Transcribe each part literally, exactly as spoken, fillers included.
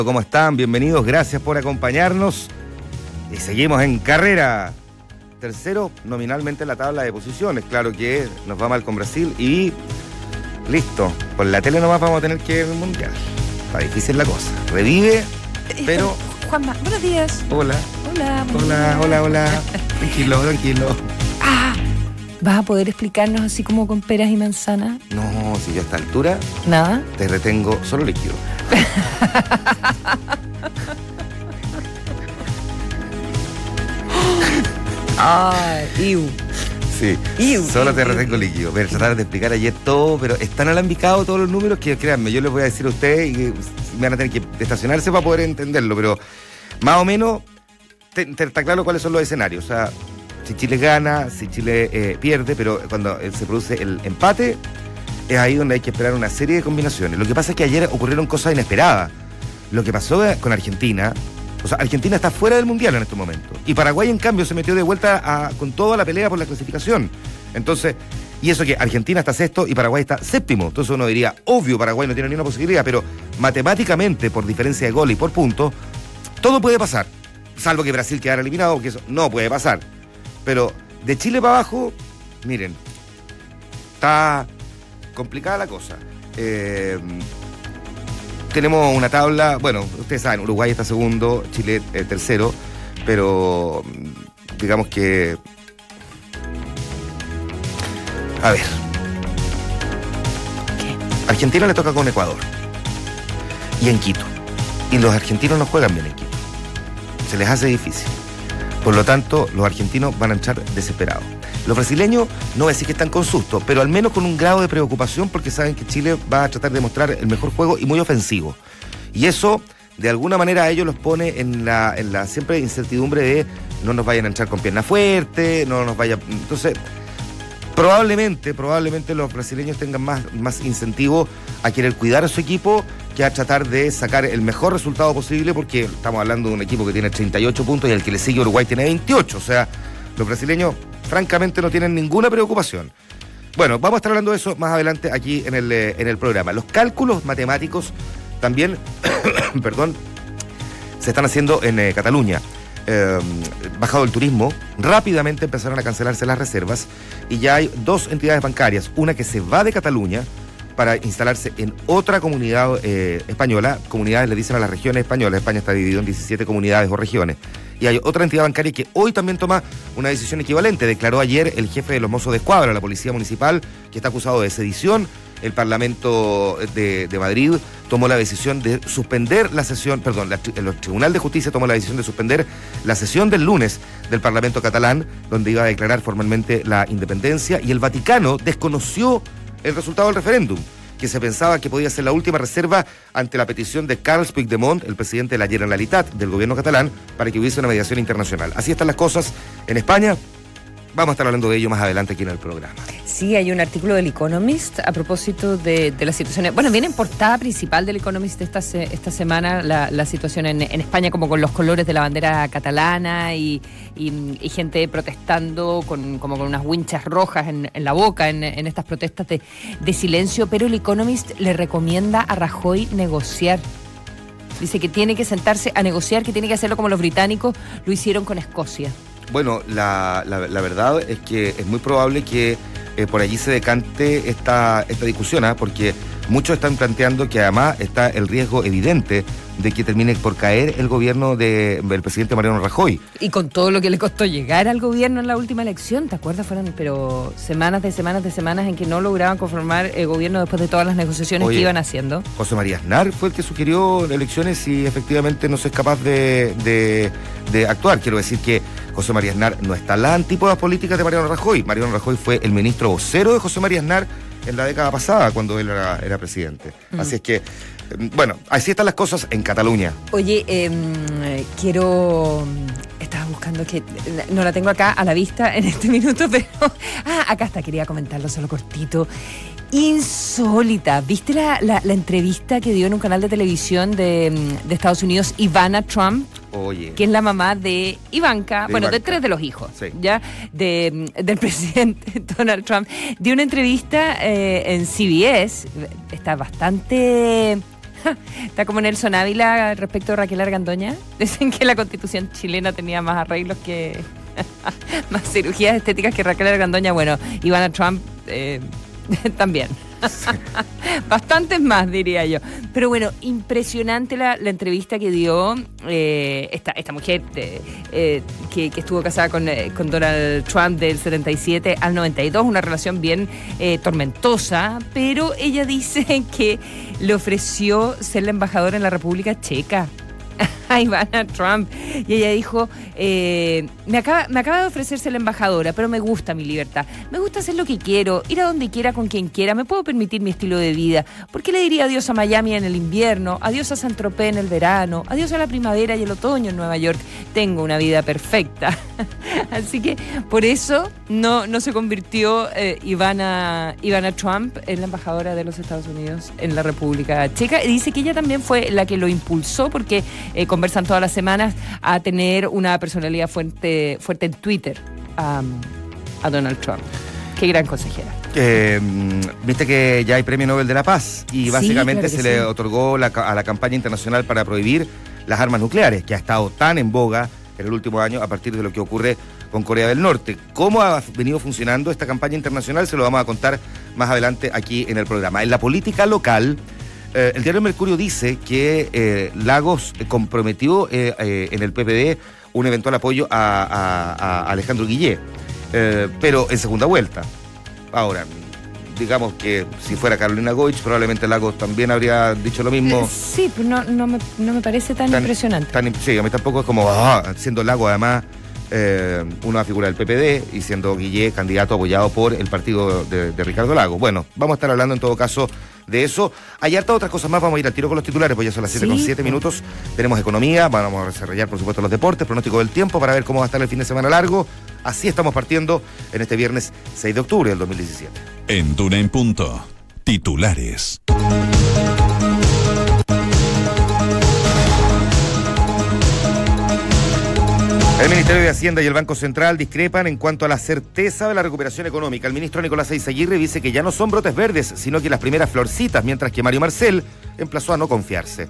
¿Cómo están? Bienvenidos, gracias por acompañarnos. Y seguimos en carrera. Tercero nominalmente en la tabla de posiciones. Claro que nos va mal con Brasil y listo. Por la tele nomás vamos a tener que ir al Mundial. Está difícil la cosa. Revive, pero... Juanma, buenos días. Hola. Hola. Hola, hola, hola. Tranquilo, tranquilo. Ah, ¿vas a poder explicarnos así como con peras y manzanas? No, si yo a esta altura... Nada. Te retengo solo líquido. Ah, iu. Sí, Iu, solo iu, te iu. retengo líquido. Voy a tratar de explicar ayer todo, pero están alambicados todos los números que, créanme, yo les voy a decir a ustedes y que me van a tener que estacionarse para poder entenderlo, pero más o menos te, te está claro cuáles son los escenarios. O sea, si Chile gana, si Chile eh, pierde, pero cuando eh, se produce el empate, es ahí donde hay que esperar una serie de combinaciones. Lo que pasa es que ayer ocurrieron cosas inesperadas. Lo que pasó con Argentina... O sea, Argentina está fuera del Mundial en estos momentos. Y Paraguay, en cambio, se metió de vuelta a, con toda la pelea por la clasificación. Entonces, y eso que Argentina está sexto y Paraguay está séptimo. Entonces uno diría, obvio, Paraguay no tiene ni una posibilidad, pero matemáticamente, por diferencia de gol y por puntos, todo puede pasar. Salvo que Brasil quedara eliminado, que eso no puede pasar. Pero de Chile para abajo, miren, está complicada la cosa. Eh... Tenemos una tabla, bueno, ustedes saben, Uruguay está segundo, Chile eh, tercero, pero digamos que... A ver. ¿Qué? Argentina le toca con Ecuador y en Quito. Y los argentinos no juegan bien en Quito. Se les hace difícil. Por lo tanto, los argentinos van a entrar desesperados. Los brasileños no voy a decir que están con susto, pero al menos con un grado de preocupación porque saben que Chile va a tratar de mostrar el mejor juego y muy ofensivo. Y eso, de alguna manera, a ellos los pone en la, en la siempre incertidumbre de no nos vayan a entrar con pierna fuerte, no nos vaya... Entonces, probablemente, probablemente los brasileños tengan más, más incentivo a querer cuidar a su equipo que a tratar de sacar el mejor resultado posible, porque estamos hablando de un equipo que tiene treinta y ocho puntos y el que le sigue Uruguay tiene veintiocho. O sea, los brasileños francamente no tienen ninguna preocupación. Bueno, vamos a estar hablando de eso más adelante aquí en el, eh, en el programa. Los cálculos matemáticos también, perdón, se están haciendo en eh, Cataluña. Eh, bajado el turismo, rápidamente empezaron a cancelarse las reservas y ya hay dos entidades bancarias, una que se va de Cataluña para instalarse en otra comunidad eh, española. Comunidades le dicen a las regiones españolas. España está dividido en diecisiete comunidades o regiones. Y hay otra entidad bancaria que hoy también toma una decisión equivalente. Declaró ayer el jefe de los Mossos de Escuadra, la Policía Municipal, que está acusado de sedición. El Parlamento de, de Madrid tomó la decisión de suspender la sesión, perdón, la, el Tribunal de Justicia tomó la decisión de suspender la sesión del lunes del Parlamento catalán, donde iba a declarar formalmente la independencia, y el Vaticano desconoció el resultado del referéndum, que se pensaba que podía ser la última reserva ante la petición de Carles Puigdemont, el presidente de la Generalitat del gobierno catalán, para que hubiese una mediación internacional. Así están las cosas en España. Vamos a estar hablando de ello más adelante aquí en el programa. Sí, hay un artículo del Economist a propósito de, de la situación. Bueno, viene en portada principal del Economist esta, se, esta semana la, la situación en, en España, como con los colores de la bandera catalana y, y, y gente protestando con, como con unas winchas rojas en, en la boca en, en estas protestas de, de silencio. Pero el Economist le recomienda a Rajoy negociar. Dice que tiene que sentarse a negociar, que tiene que hacerlo como los británicos lo hicieron con Escocia. Bueno, la, la, la verdad es que es muy probable que eh, por allí se decante esta, esta discusión, ¿eh? Porque muchos están planteando que además está el riesgo evidente de que termine por caer el gobierno de, del presidente Mariano Rajoy. Y con todo lo que le costó llegar al gobierno en la última elección, ¿te acuerdas? Fueron pero semanas de semanas de semanas en que no lograban conformar el gobierno después de todas las negociaciones Oye, que iban haciendo. José María Aznar fue el que sugirió elecciones y efectivamente no se es capaz de, de, de actuar. Quiero decir que José María Aznar no está en las antípodas políticas de Mariano Rajoy. Mariano Rajoy fue el ministro vocero de José María Aznar en la década pasada, cuando él era, era presidente. Mm. Así es que, bueno, así están las cosas en Cataluña. Oye, eh, quiero... Estaba buscando que... No la tengo acá a la vista en este minuto, pero... Ah, acá está, quería comentarlo solo cortito. Insólita. ¿Viste la, la, la entrevista que dio en un canal de televisión de, de Estados Unidos Ivana Trump? Oye. Que es la mamá de Ivanka, de bueno, Ivanka. de tres de los hijos, sí. ¿ya? De, del presidente Donald Trump. Dio una entrevista eh, en C B S, está bastante Está como Nelson Ávila respecto a Raquel Argandoña. Dicen que la Constitución chilena tenía más arreglos que... más cirugías estéticas que Raquel Argandoña. Bueno, Ivana Trump eh, también. Sí. Bastantes más, diría yo. Pero bueno, impresionante la, la entrevista que dio eh, esta, esta mujer eh, eh, que, que estuvo casada con, eh, con Donald Trump del setenta y siete al noventa y dos, una relación bien eh, tormentosa, pero ella dice que le ofreció ser la embajadora en la República Checa a Ivana Trump, y ella dijo eh, me, acaba, me acaba de ofrecerse la embajadora, pero me gusta mi libertad, me gusta hacer lo que quiero, ir a donde quiera con quien quiera, me puedo permitir mi estilo de vida. ¿Por qué le diría adiós a Miami en el invierno, adiós a Saint-Tropez en el verano, adiós a la primavera y el otoño en Nueva York? Tengo una vida perfecta. Así que por eso no, no se convirtió eh, Ivana, Ivana Trump en la embajadora de los Estados Unidos en la República Checa. Y dice que ella también fue la que lo impulsó, porque eh, conversan todas las semanas, a tener una personalidad fuerte, fuerte en Twitter um, a Donald Trump. Qué gran consejera. Eh, Viste que ya hay Premio Nobel de la Paz y básicamente sí, claro se sí. le otorgó la, a la campaña internacional para prohibir las armas nucleares, que ha estado tan en boga en el último año a partir de lo que ocurre con Corea del Norte. ¿Cómo ha venido funcionando esta campaña internacional? Se lo vamos a contar más adelante aquí en el programa. En la política local, eh, el diario Mercurio dice que eh, Lagos comprometió eh, eh, en el P P D un eventual apoyo a, a, a Alejandro Guillé, eh, pero en segunda vuelta. Ahora, digamos que si fuera Carolina Goich, probablemente Lagos también habría dicho lo mismo. Eh, sí, pero no, no, me, no me parece tan, tan impresionante. Tan, sí, a mí tampoco es como, ah, siendo Lagos además eh, una figura del P P D y siendo Guillé candidato apoyado por el partido de, de Ricardo Lagos. Bueno, vamos a estar hablando en todo caso de eso. Hay harta otras cosas más, vamos a ir al tiro con los titulares, pues ya son las siete con siete minutos. Tenemos economía, vamos a desarrollar por supuesto los deportes, pronóstico del tiempo para ver cómo va a estar el fin de semana largo. Así estamos partiendo en este viernes seis de octubre del dos mil diecisiete. En Duna en Punto, titulares. El Ministerio de Hacienda y el Banco Central discrepan en cuanto a la certeza de la recuperación económica. El ministro Nicolás Eizaguirre dice que ya no son brotes verdes, sino que las primeras florcitas, mientras que Mario Marcel emplazó a no confiarse.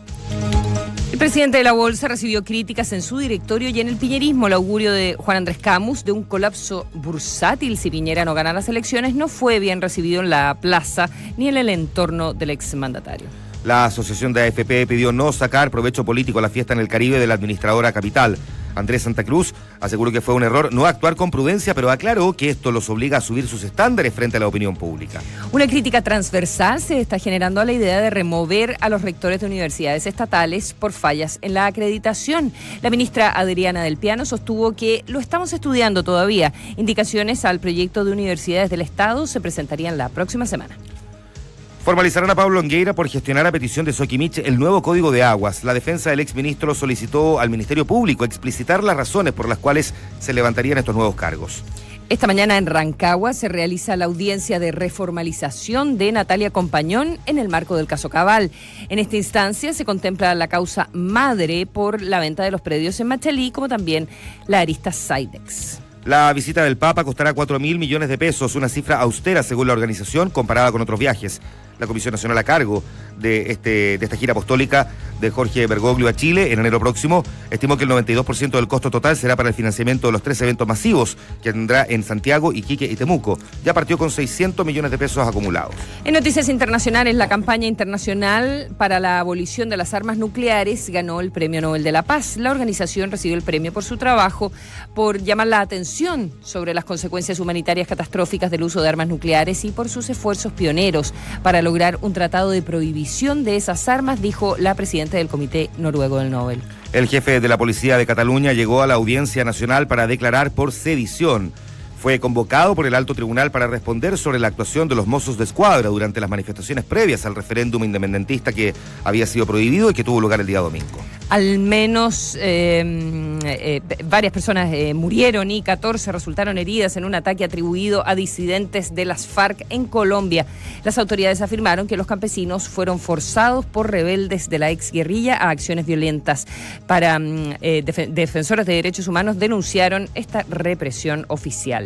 El presidente de la Bolsa recibió críticas en su directorio y en el piñerismo. El augurio de Juan Andrés Camus de un colapso bursátil si Piñera no gana las elecciones no fue bien recibido en la plaza ni en el entorno del exmandatario. La Asociación de A F P pidió no sacar provecho político a la fiesta en el Caribe de la administradora Capital. Andrés Santa Cruz aseguró que fue un error no actuar con prudencia, pero aclaró que esto los obliga a subir sus estándares frente a la opinión pública. Una crítica transversal se está generando a la idea de remover a los rectores de universidades estatales por fallas en la acreditación. La ministra Adriana del Piano sostuvo que lo estamos estudiando todavía. Indicaciones al proyecto de universidades del Estado se presentarían la próxima semana. Formalizarán a Pablo Longueira por gestionar a petición de Soquimich el nuevo Código de Aguas. La defensa del exministro solicitó al Ministerio Público explicitar las razones por las cuales se levantarían estos nuevos cargos. Esta mañana en Rancagua se realiza la audiencia de reformalización de Natalia Compañón en el marco del caso Cabal. En esta instancia se contempla la causa madre por la venta de los predios en Machalí, como también la arista Sidex. La visita del Papa costará cuatro mil millones de pesos, una cifra austera según la organización comparada con otros viajes. La Comisión Nacional a cargo de, este, de esta gira apostólica de Jorge Bergoglio a Chile en enero próximo estimó que el noventa y dos por ciento del costo total será para el financiamiento de los tres eventos masivos que tendrá en Santiago, Iquique y Temuco. Ya partió con seiscientos millones de pesos acumulados. En noticias internacionales, la campaña internacional para la abolición de las armas nucleares ganó el Premio Nobel de la Paz. La organización recibió el premio por su trabajo, por llamar la atención sobre las consecuencias humanitarias catastróficas del uso de armas nucleares y por sus esfuerzos pioneros para lograr un tratado de prohibición de esas armas, dijo la presidenta del Comité Noruego del Nobel. El jefe de la Policía de Cataluña llegó a la Audiencia Nacional para declarar por sedición. Fue convocado por el Alto Tribunal para responder sobre la actuación de los Mossos de Escuadra durante las manifestaciones previas al referéndum independentista que había sido prohibido y que tuvo lugar el día domingo. Al menos eh, eh, varias personas eh, murieron y catorce resultaron heridas en un ataque atribuido a disidentes de las FARC en Colombia. Las autoridades afirmaron que los campesinos fueron forzados por rebeldes de la exguerrilla a acciones violentas. Para eh, def- defensores de derechos humanos denunciaron esta represión oficial.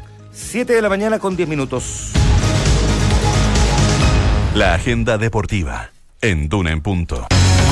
siete de la mañana con diez minutos. La agenda deportiva en Duna en Punto.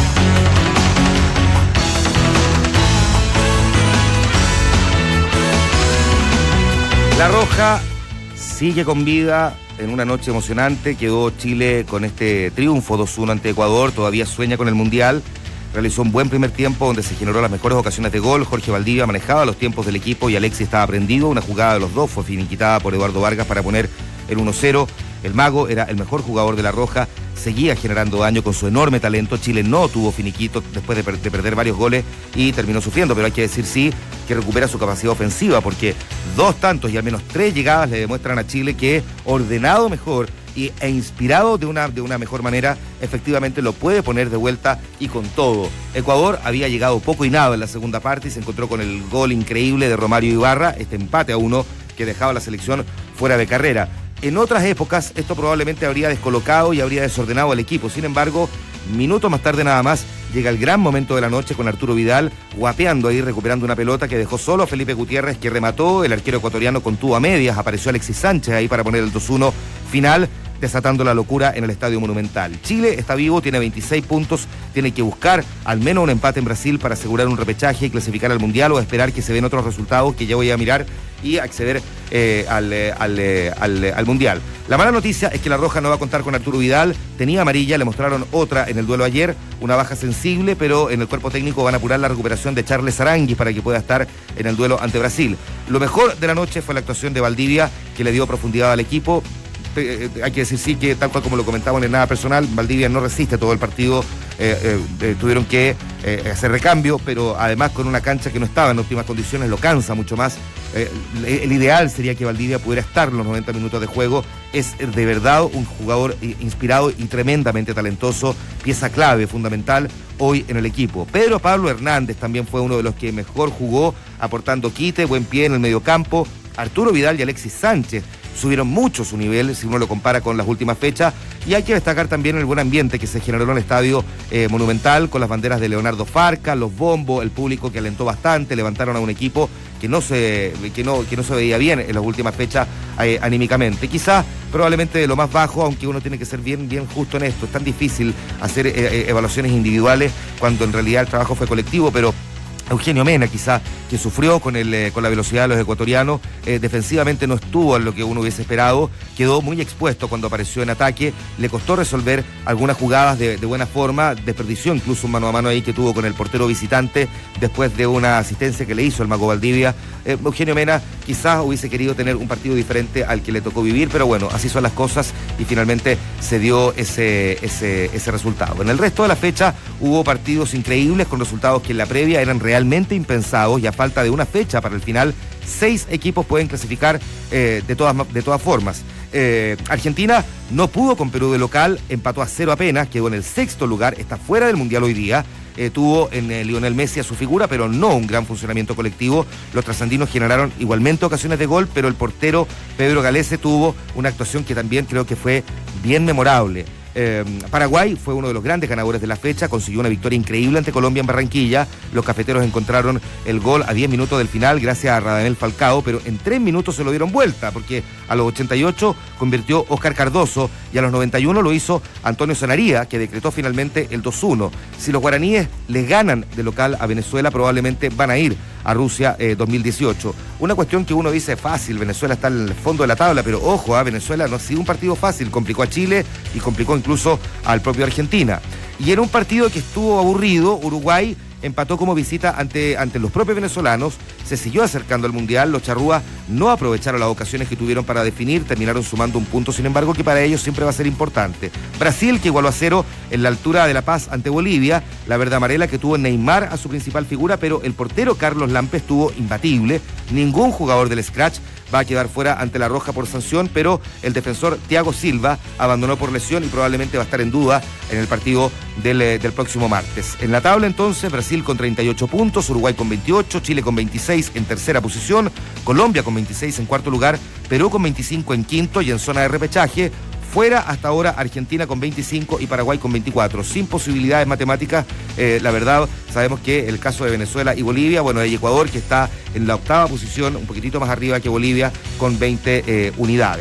La Roja sigue con vida en una noche emocionante. Quedó Chile con este triunfo dos uno ante Ecuador. Todavía sueña con el Mundial. Realizó un buen primer tiempo donde se generó las mejores ocasiones de gol. Jorge Valdivia manejaba los tiempos del equipo y Alexis estaba prendido. Una jugada de los dos fue finiquitada por Eduardo Vargas para poner el uno cero. El Mago era el mejor jugador de La Roja. Seguía generando daño con su enorme talento. Chile no tuvo finiquito después de, per- de perder varios goles y terminó sufriendo, pero hay que decir sí que recupera su capacidad ofensiva, porque dos tantos y al menos tres llegadas le demuestran a Chile que ordenado mejor y, e inspirado de una, de una mejor manera, efectivamente lo puede poner de vuelta y con todo. Ecuador había llegado poco y nada en la segunda parte y se encontró con el gol increíble de Romario Ibarra, este empate a uno que dejaba a la selección fuera de carrera. En otras épocas esto probablemente habría descolocado y habría desordenado al equipo. Sin embargo, minutos más tarde nada más, llega el gran momento de la noche con Arturo Vidal guapeando ahí, recuperando una pelota que dejó solo a Felipe Gutiérrez, que remató. El arquero ecuatoriano contuvo a medias. Apareció Alexis Sánchez ahí para poner el dos uno final, desatando la locura en el Estadio Monumental. Chile está vivo, tiene veintiséis puntos, tiene que buscar al menos un empate en Brasil para asegurar un repechaje y clasificar al Mundial, o esperar que se den otros resultados que ya voy a mirar y acceder eh, al, eh, al, eh, al, eh, al Mundial. La mala noticia es que La Roja no va a contar con Arturo Vidal. Tenía amarilla, le mostraron otra en el duelo ayer, una baja sensible, pero en el cuerpo técnico van a apurar la recuperación de Charles Aranguis para que pueda estar en el duelo ante Brasil. Lo mejor de la noche fue la actuación de Valdivia, que le dio profundidad al equipo. Eh, hay que decir sí que, tal cual como lo comentamos en Nada Personal, Valdivia no resiste todo el partido, eh, eh, eh, tuvieron que eh, hacer recambio, pero además con una cancha que no estaba en óptimas condiciones lo cansa mucho más. Eh, el ideal sería que Valdivia pudiera estar los noventa minutos de juego. Es de verdad un jugador inspirado y tremendamente talentoso, pieza clave, fundamental hoy en el equipo. Pedro Pablo Hernández también fue uno de los que mejor jugó, aportando quite, buen pie en el mediocampo. Arturo Vidal y Alexis Sánchez subieron mucho su nivel si uno lo compara con las últimas fechas, y hay que destacar también el buen ambiente que se generó en el Estadio eh, Monumental, con las banderas de Leonardo Farca, los bombos, el público que alentó bastante, levantaron a un equipo que no se, que no, que no se veía bien en las últimas fechas eh, anímicamente. Quizás probablemente de lo más bajo, aunque uno tiene que ser bien, bien justo en esto. Es tan difícil hacer eh, evaluaciones individuales cuando en realidad el trabajo fue colectivo, pero Eugenio Mena, quizá, que sufrió con, el, eh, con la velocidad de los ecuatorianos, eh, defensivamente no estuvo en lo que uno hubiese esperado, quedó muy expuesto cuando apareció en ataque, le costó resolver algunas jugadas de, de buena forma, desperdició incluso un mano a mano ahí que tuvo con el portero visitante después de una asistencia que le hizo el Mago Valdivia. Eh, Eugenio Mena quizás hubiese querido tener un partido diferente al que le tocó vivir, pero bueno, así son las cosas y finalmente se dio ese, ese, ese resultado. En el resto de la fecha hubo partidos increíbles con resultados que en la previa eran reales realmente impensados, y a falta de una fecha para el final, seis equipos pueden clasificar eh, de, todas, de todas formas. Eh, Argentina no pudo con Perú de local, empató a cero apenas, quedó en el sexto lugar, está fuera del Mundial hoy día. Eh, tuvo en eh, Lionel Messi a su figura, pero no un gran funcionamiento colectivo. Los trasandinos generaron igualmente ocasiones de gol, pero el portero Pedro Galese tuvo una actuación que también creo que fue bien memorable. Eh, Paraguay fue uno de los grandes ganadores de la fecha, consiguió una victoria increíble ante Colombia en Barranquilla. Los cafeteros encontraron el gol a diez minutos del final gracias a Radamel Falcao, pero en tres minutos se lo dieron vuelta, porque a los ochenta y ocho convirtió Oscar Cardoso y a los noventa y uno lo hizo Antonio Sanaría, que decretó finalmente el dos uno. Si los guaraníes les ganan de local a Venezuela, probablemente van a ir a Rusia eh, dos mil dieciocho. Una cuestión que uno dice fácil, Venezuela está en el fondo de la tabla, pero ojo, a Venezuela no ha sido un partido fácil, complicó a Chile y complicó incluso al propio Argentina. Y era un partido que estuvo aburrido. Uruguay empató como visita ante, ante los propios venezolanos, se siguió acercando al Mundial. Los charrúas no aprovecharon las ocasiones que tuvieron para definir, terminaron sumando un punto, sin embargo, que para ellos siempre va a ser importante. Brasil, que igualó a cero en la altura de La Paz ante Bolivia, la verde amarela que tuvo Neymar a su principal figura, pero el portero Carlos Lampe estuvo imbatible. Ningún jugador del Scratch va a quedar fuera ante la roja por sanción, pero el defensor Thiago Silva abandonó por lesión y probablemente va a estar en duda en el partido del, del próximo martes. En la tabla entonces, Brasil con treinta y ocho puntos, Uruguay con veintiocho, Chile con veintiséis en tercera posición, Colombia con veintiséis en cuarto lugar, Perú con veinticinco en quinto y en zona de repechaje. Fuera hasta ahora Argentina con veinticinco y Paraguay con veinticuatro, sin posibilidades matemáticas. Eh, la verdad, sabemos que el caso de Venezuela y Bolivia, bueno, hay Ecuador que está en la octava posición, un poquitito más arriba que Bolivia, con veinte eh, unidades.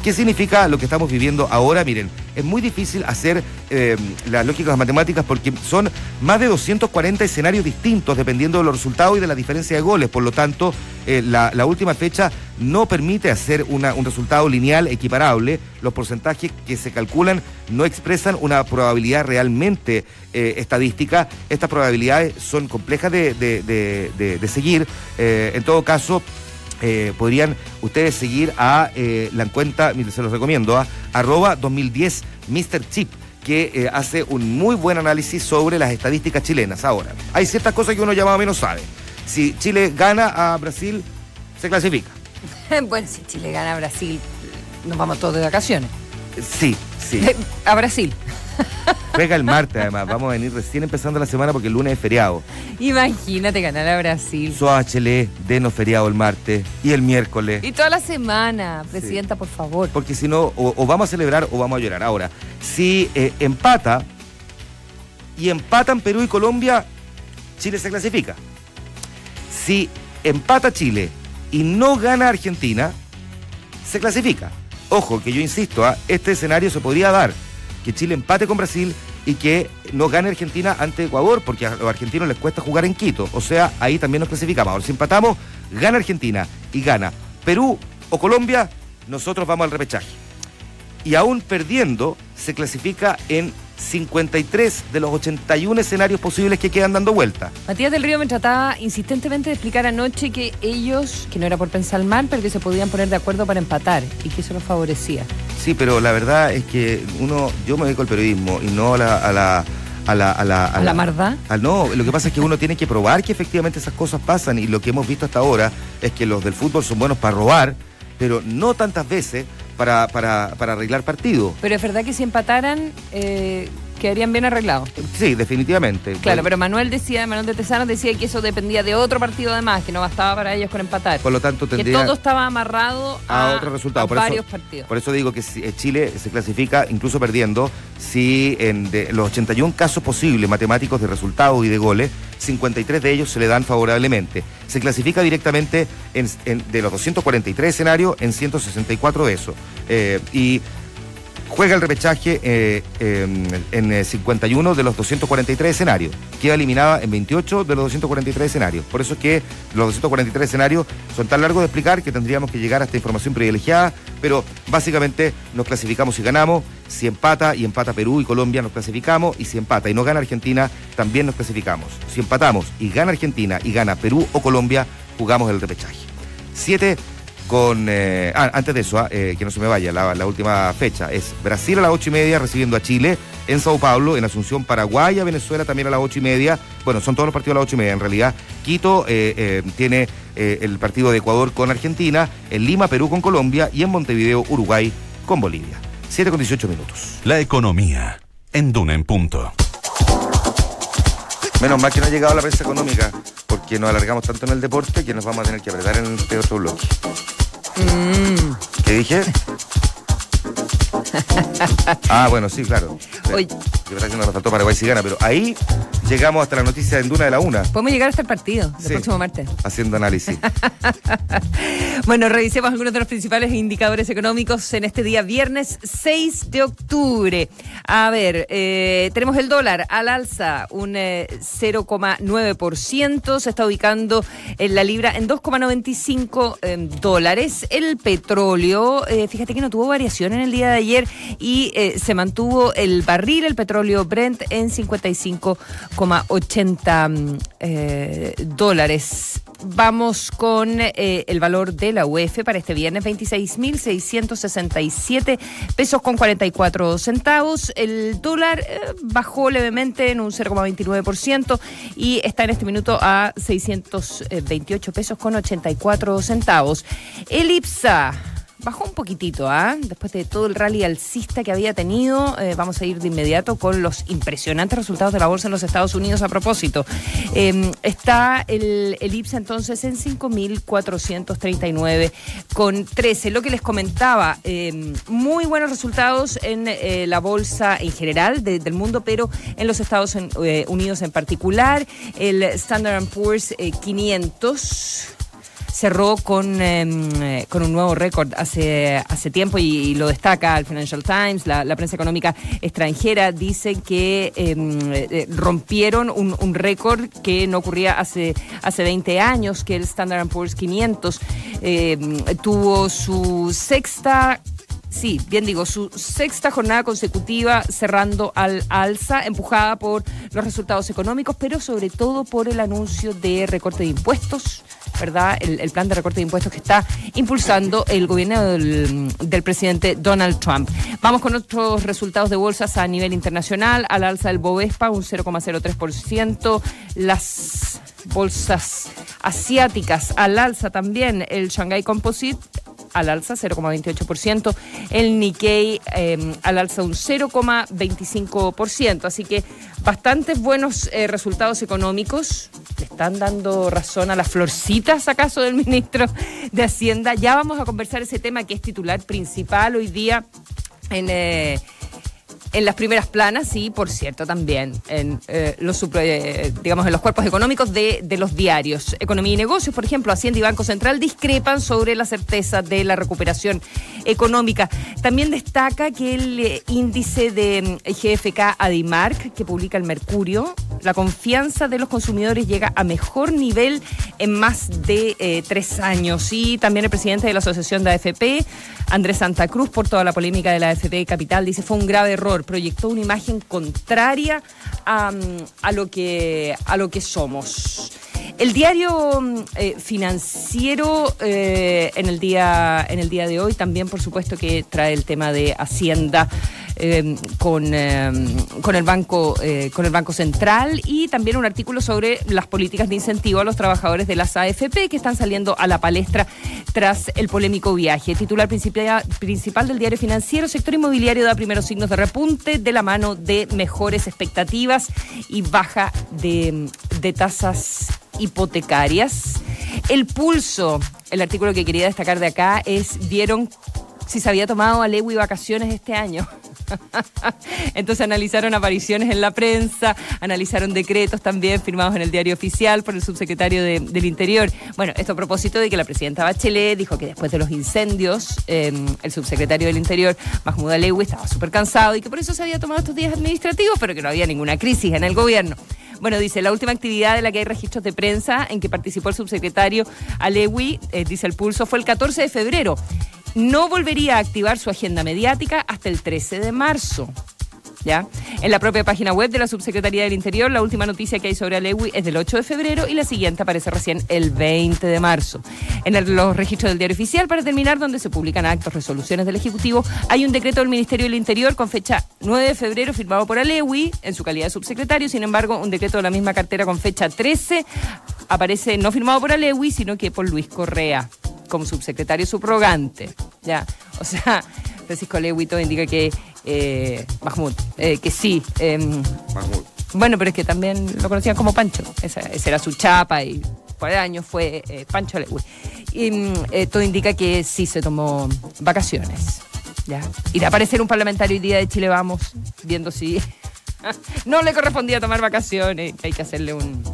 ¿Qué significa lo que estamos viviendo ahora? Miren, es muy difícil hacer eh, las lógicas matemáticas porque son más de doscientos cuarenta escenarios distintos dependiendo de los resultados y de la diferencia de goles. Por lo tanto, eh, la, la última fecha no permite hacer una, un resultado lineal equiparable. Los porcentajes que se calculan no expresan una probabilidad realmente eh, estadística. Estas probabilidades son complejas de, de, de, de, de seguir. Eh, en todo caso, Eh, podrían ustedes seguir a eh, la cuenta, se los recomiendo, a arroba dos mil diez mister Chip, que eh, hace un muy buen análisis sobre las estadísticas chilenas. Ahora, hay ciertas cosas que uno ya más o menos sabe. Si Chile gana a Brasil, se clasifica. Bueno, si Chile gana a Brasil, nos vamos todos de vacaciones. Sí, sí. A Brasil. Juega el martes, además. Vamos a venir recién empezando la semana porque el lunes es feriado. Imagínate ganar a Brasil. Soáchele, denos feriado el martes y el miércoles. Y toda la semana, presidenta, sí. Por favor. Porque si no, o, o vamos a celebrar o vamos a llorar. Ahora, si eh, empata y empatan Perú y Colombia, Chile se clasifica. Si empata Chile y no gana Argentina, se clasifica. Ojo, que yo insisto, ¿eh? Este escenario se podría dar. Que Chile empate con Brasil y que no gane Argentina ante Ecuador, porque a los argentinos les cuesta jugar en Quito. O sea, ahí también nos clasificamos. Ahora, si empatamos, gana Argentina y gana Perú o Colombia, nosotros vamos al repechaje. Y aún perdiendo, se clasifica en cincuenta y tres de los ochenta y uno escenarios posibles que quedan dando vuelta. Matías del Río me trataba insistentemente de explicar anoche que ellos, que no era por pensar mal, pero que se podían poner de acuerdo para empatar y que eso los favorecía. Sí, pero la verdad es que uno, yo me dedico al periodismo y no a la... A la A la, a la, a ¿A la, la mardá? A, no, lo que pasa es que uno tiene que probar que efectivamente esas cosas pasan, y lo que hemos visto hasta ahora es que los del fútbol son buenos para robar, pero no tantas veces para, para, para arreglar partidos. Pero es verdad que si empataran, eh, quedarían bien arreglados. Sí, definitivamente. Claro, bueno, pero Manuel decía, Manuel de Tesanos decía que eso dependía de otro partido además, que no bastaba para ellos con empatar. Por lo tanto, tendría que todo estaba amarrado a, a otro resultado. A por varios eso, partidos. Por eso digo que si Chile se clasifica, incluso perdiendo, si en de los ochenta y uno casos posibles matemáticos de resultados y de goles, cincuenta y tres de ellos se le dan favorablemente. Se clasifica directamente en, en, de los doscientos cuarenta y tres escenarios en ciento sesenta y cuatro de esos. Eh, y juega el repechaje eh, eh, en cincuenta y uno de los doscientos cuarenta y tres escenarios. Queda eliminada en veintiocho de los doscientos cuarenta y tres escenarios. Por eso es que los doscientos cuarenta y tres escenarios son tan largos de explicar que tendríamos que llegar a esta información privilegiada, pero básicamente nos clasificamos y ganamos. Si empata y empata Perú y Colombia, nos clasificamos, y si empata y no gana Argentina, también nos clasificamos. Si empatamos y gana Argentina y gana Perú o Colombia, jugamos el repechaje. Siete con... Eh, ah, antes de eso, eh, que no se me vaya, la, la última fecha es Brasil a las ocho y media recibiendo a Chile en Sao Paulo, en Asunción, Paraguay, a Venezuela también a las ocho y media. Bueno, son todos los partidos a las ocho y media en realidad. Quito eh, eh, tiene eh, el partido de Ecuador con Argentina, en Lima, Perú con Colombia, y en Montevideo, Uruguay con Bolivia. siete con dieciocho minutos. La economía en Duna en punto. Menos mal que no ha llegado la prensa económica, porque nos alargamos tanto en el deporte que nos vamos a tener que apretar en este otro bloque. Mm. ¿Qué dije? Ah, bueno, sí, claro. Oye. Que verdad que nos faltó Paraguay si gana, pero ahí llegamos hasta la noticia en Duna de la Una. Podemos llegar hasta el partido del sí, próximo martes. Haciendo análisis. Bueno, revisemos algunos de los principales indicadores económicos en este día viernes seis de octubre. A ver, eh, tenemos el dólar al alza, un eh, cero coma nueve por ciento. Se está ubicando en la libra en dos coma noventa y cinco eh, dólares. El petróleo, eh, fíjate que no tuvo variación en el día de ayer y eh, se mantuvo el barril, el petróleo Brent, en cincuenta y cinco coma ochenta eh, dólares. Vamos con eh, el valor de la U E F para este viernes, veintiséis mil seiscientos sesenta y siete pesos con cuarenta y cuatro centavos. El dólar eh, bajó levemente en un cero coma veintinueve por ciento y está en este minuto a seiscientos veintiocho pesos con ochenta y cuatro centavos. El IPSA bajó un poquitito, ¿ah? ¿eh? Después de todo el rally alcista que había tenido, eh, vamos a ir de inmediato con los impresionantes resultados de la bolsa en los Estados Unidos a propósito. Eh, está el, el IPSA entonces en cinco mil cuatrocientos treinta y nueve con trece. Lo que les comentaba, eh, muy buenos resultados en eh, la bolsa en general de, del mundo, pero en los Estados Unidos en particular. El Standard and Poor's eh, quinientos... cerró con, eh, con un nuevo récord hace, hace tiempo y, y lo destaca el Financial Times. La, la prensa económica extranjera dice que eh, eh, rompieron un, un récord que no ocurría hace, hace veinte años, que el Standard and Poor's quinientos eh, tuvo su sexta... Sí, bien digo, su sexta jornada consecutiva cerrando al alza, empujada por los resultados económicos, pero sobre todo por el anuncio de recorte de impuestos, ¿verdad? El, el plan de recorte de impuestos que está impulsando el gobierno del, del presidente Donald Trump. Vamos con otros resultados de bolsas a nivel internacional. Al alza el Bovespa, un cero coma cero tres por ciento. Las bolsas asiáticas al alza también. El Shanghai Composite al alza cero coma veintiocho por ciento, el Nikkei eh, al alza un cero coma veinticinco por ciento, así que bastantes buenos eh, resultados económicos. ¿Le están dando razón a las florcitas acaso del ministro de Hacienda? Ya vamos a conversar ese tema que es titular principal hoy día en... Eh, En las primeras planas y, por cierto, también en eh, los eh, digamos en los cuerpos económicos de, de los diarios. Economía y Negocios, por ejemplo, Hacienda y Banco Central discrepan sobre la certeza de la recuperación económica. También destaca que el eh, índice de eh, G F K Adimark, que publica el Mercurio, la confianza de los consumidores llega a mejor nivel en más de eh, tres años. Y también el presidente de la Asociación de A F P, Andrés Santa Cruz, por toda la polémica de la A F P Capital, dice fue un grave error. Proyectó una imagen contraria a, a, lo, que, a lo que somos. El diario eh, financiero eh, en el día en el día de hoy también, por supuesto, que trae el tema de Hacienda eh, con, eh, con el banco eh, con el Banco Central y también un artículo sobre las políticas de incentivo a los trabajadores de las A F P que están saliendo a la palestra tras el polémico viaje. Titular principal, principal del diario financiero: sector inmobiliario da primeros signos de repunte de la mano de mejores expectativas y baja de, de tasas hipotecarias. El Pulso, el artículo que quería destacar de acá es: ¿vieron si se había tomado a Lewy vacaciones este año? Entonces analizaron apariciones en la prensa, analizaron decretos también firmados en el diario oficial por el subsecretario de, del Interior. Bueno, esto a propósito de que la presidenta Bachelet dijo que después de los incendios, eh, el subsecretario del Interior, Mahmoud Alewi, estaba súper cansado y que por eso se había tomado estos días administrativos, pero que no había ninguna crisis en el gobierno. Bueno, dice, la última actividad de la que hay registros de prensa en que participó el subsecretario Alewi, eh, dice el Pulso, fue el catorce de febrero. No volvería a activar su agenda mediática hasta el trece de marzo. ¿Ya? En la propia página web de la Subsecretaría del Interior, la última noticia que hay sobre Alewi es del ocho de febrero y la siguiente aparece recién el veinte de marzo. En el, los registros del diario oficial, para terminar, donde se publican actos, resoluciones del Ejecutivo, hay un decreto del Ministerio del Interior con fecha nueve de febrero firmado por Alewi en su calidad de subsecretario. Sin embargo, un decreto de la misma cartera con fecha trece aparece no firmado por Alewi, sino que por Luis Correa como subsecretario subrogante. ¿Ya? O sea, Francisco Alewi todo indica que Eh, Mahmoud, eh, que sí. Eh, Mahmoud. Bueno, pero es que también lo conocían como Pancho. Esa, esa era su chapa y por años fue eh, Pancho Alewi. Y eh, todo indica que sí se tomó vacaciones. ¿Ya? Irá a aparecer un parlamentario hoy día de Chile Vamos, viendo si no le correspondía tomar vacaciones, que hay que hacerle un...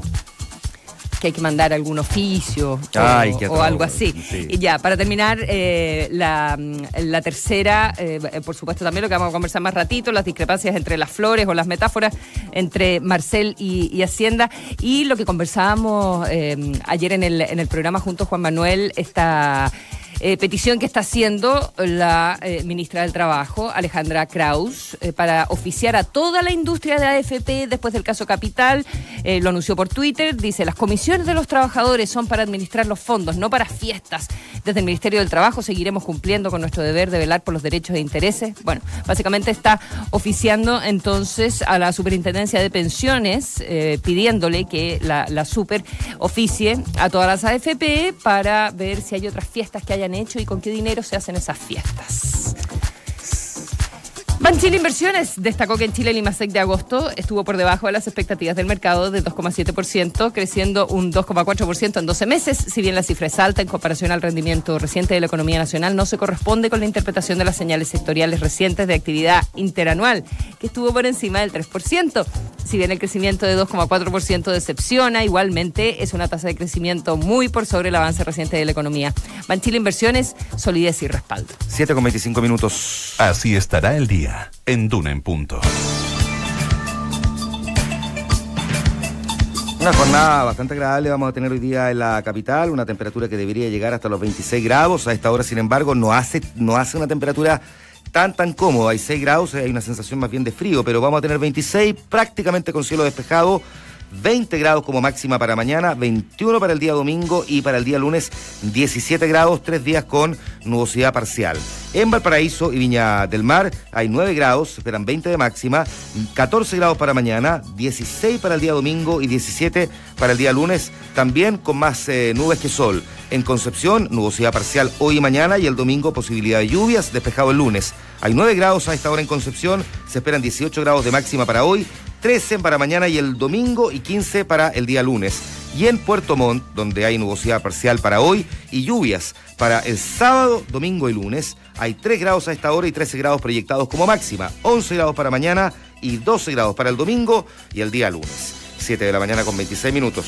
que hay que mandar algún oficio Ay, o, qué o algo así. Sí. Y ya, para terminar, eh, la, la tercera, eh, por supuesto también lo que vamos a conversar más ratito, las discrepancias entre las flores o las metáforas entre Marcel y, y Hacienda, y lo que conversábamos eh, ayer en el, en el programa junto a Juan Manuel, esta... Eh, petición que está haciendo la eh, ministra del Trabajo, Alejandra Kraus, eh, para oficiar a toda la industria de A F P después del caso Capital. Eh, lo anunció por Twitter. Dice, las comisiones de los trabajadores son para administrar los fondos, no para fiestas. Desde el Ministerio del Trabajo seguiremos cumpliendo con nuestro deber de velar por los derechos e intereses. Bueno, básicamente está oficiando entonces a la Superintendencia de Pensiones, eh, pidiéndole que la, la super oficie a todas las A F P para ver si hay otras fiestas que hayan hecho y con qué dinero se hacen esas fiestas. Banchile Inversiones destacó que en Chile el IMASEC de agosto estuvo por debajo de las expectativas del mercado de dos coma siete por ciento, creciendo un dos coma cuatro por ciento en doce meses. Si bien la cifra es alta en comparación al rendimiento reciente de la economía nacional, no se corresponde con la interpretación de las señales sectoriales recientes de actividad interanual, que estuvo por encima del tres por ciento. Si bien el crecimiento de dos coma cuatro por ciento decepciona, igualmente es una tasa de crecimiento muy por sobre el avance reciente de la economía. Banchile Inversiones, solidez y respaldo. siete con veinticinco minutos. Así estará el día en Duna en Punto. Una jornada bastante agradable vamos a tener hoy día en la capital, una temperatura que debería llegar hasta los veintiséis grados. A esta hora, sin embargo, no hace, no hace una temperatura tan tan cómoda. Hay seis grados, hay una sensación más bien de frío, pero vamos a tener veintiséis prácticamente con cielo despejado. veinte grados como máxima para mañana, veintiuno para el día domingo y para el día lunes diecisiete grados, tres días con nubosidad parcial. En Valparaíso y Viña del Mar hay nueve grados, se esperan veinte de máxima, catorce grados para mañana, dieciséis para el día domingo y diecisiete para el día lunes, también con más eh, nubes que sol. En Concepción, nubosidad parcial hoy y mañana y el domingo posibilidad de lluvias, despejado el lunes. Hay nueve grados a esta hora en Concepción, se esperan dieciocho grados de máxima para hoy, trece para mañana y el domingo y quince para el día lunes. Y en Puerto Montt, donde hay nubosidad parcial para hoy y lluvias para el sábado, domingo y lunes, hay tres grados a esta hora y trece grados proyectados como máxima, once grados para mañana y doce grados para el domingo y el día lunes. siete de la mañana con veintiséis minutos.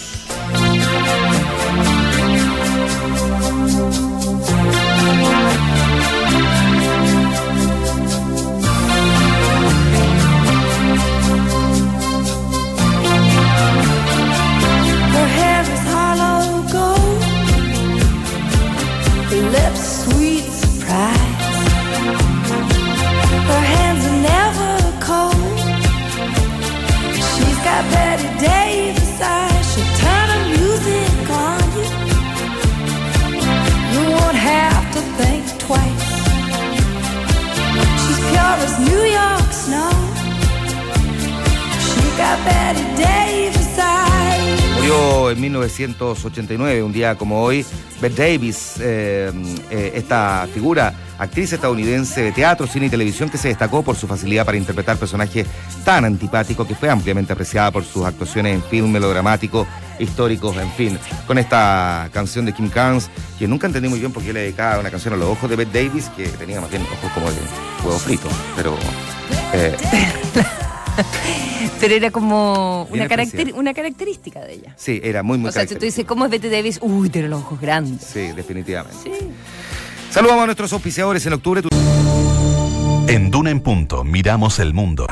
Lips sweet surprise. Her hands are never cold. She's got Betty Davis eyes. She'll turn the music on you. You won't have to think twice. She's pure as New York snow. She got Betty Davis eyes. Murió en mil novecientos ochenta y nueve, un día como hoy, Bette Davis, eh, eh, esta figura, actriz estadounidense de teatro, cine y televisión que se destacó por su facilidad para interpretar personajes tan antipáticos, que fue ampliamente apreciada por sus actuaciones en film melodramáticos, históricos, en fin. Con esta canción de Kim Carnes, que nunca entendí muy bien por qué le dedicaba una canción a los ojos de Bette Davis, que tenía más bien ojos como de huevo frito, pero... Eh, Pero era como una, Bien caracter, una característica de ella. sí, era muy, muy O sea, si tú dices, ¿cómo es Bette Davis? Uy, tiene los ojos grandes. Sí, definitivamente. Sí. Saludamos a nuestros auspiciadores en octubre. En Duna en Punto miramos el mundo.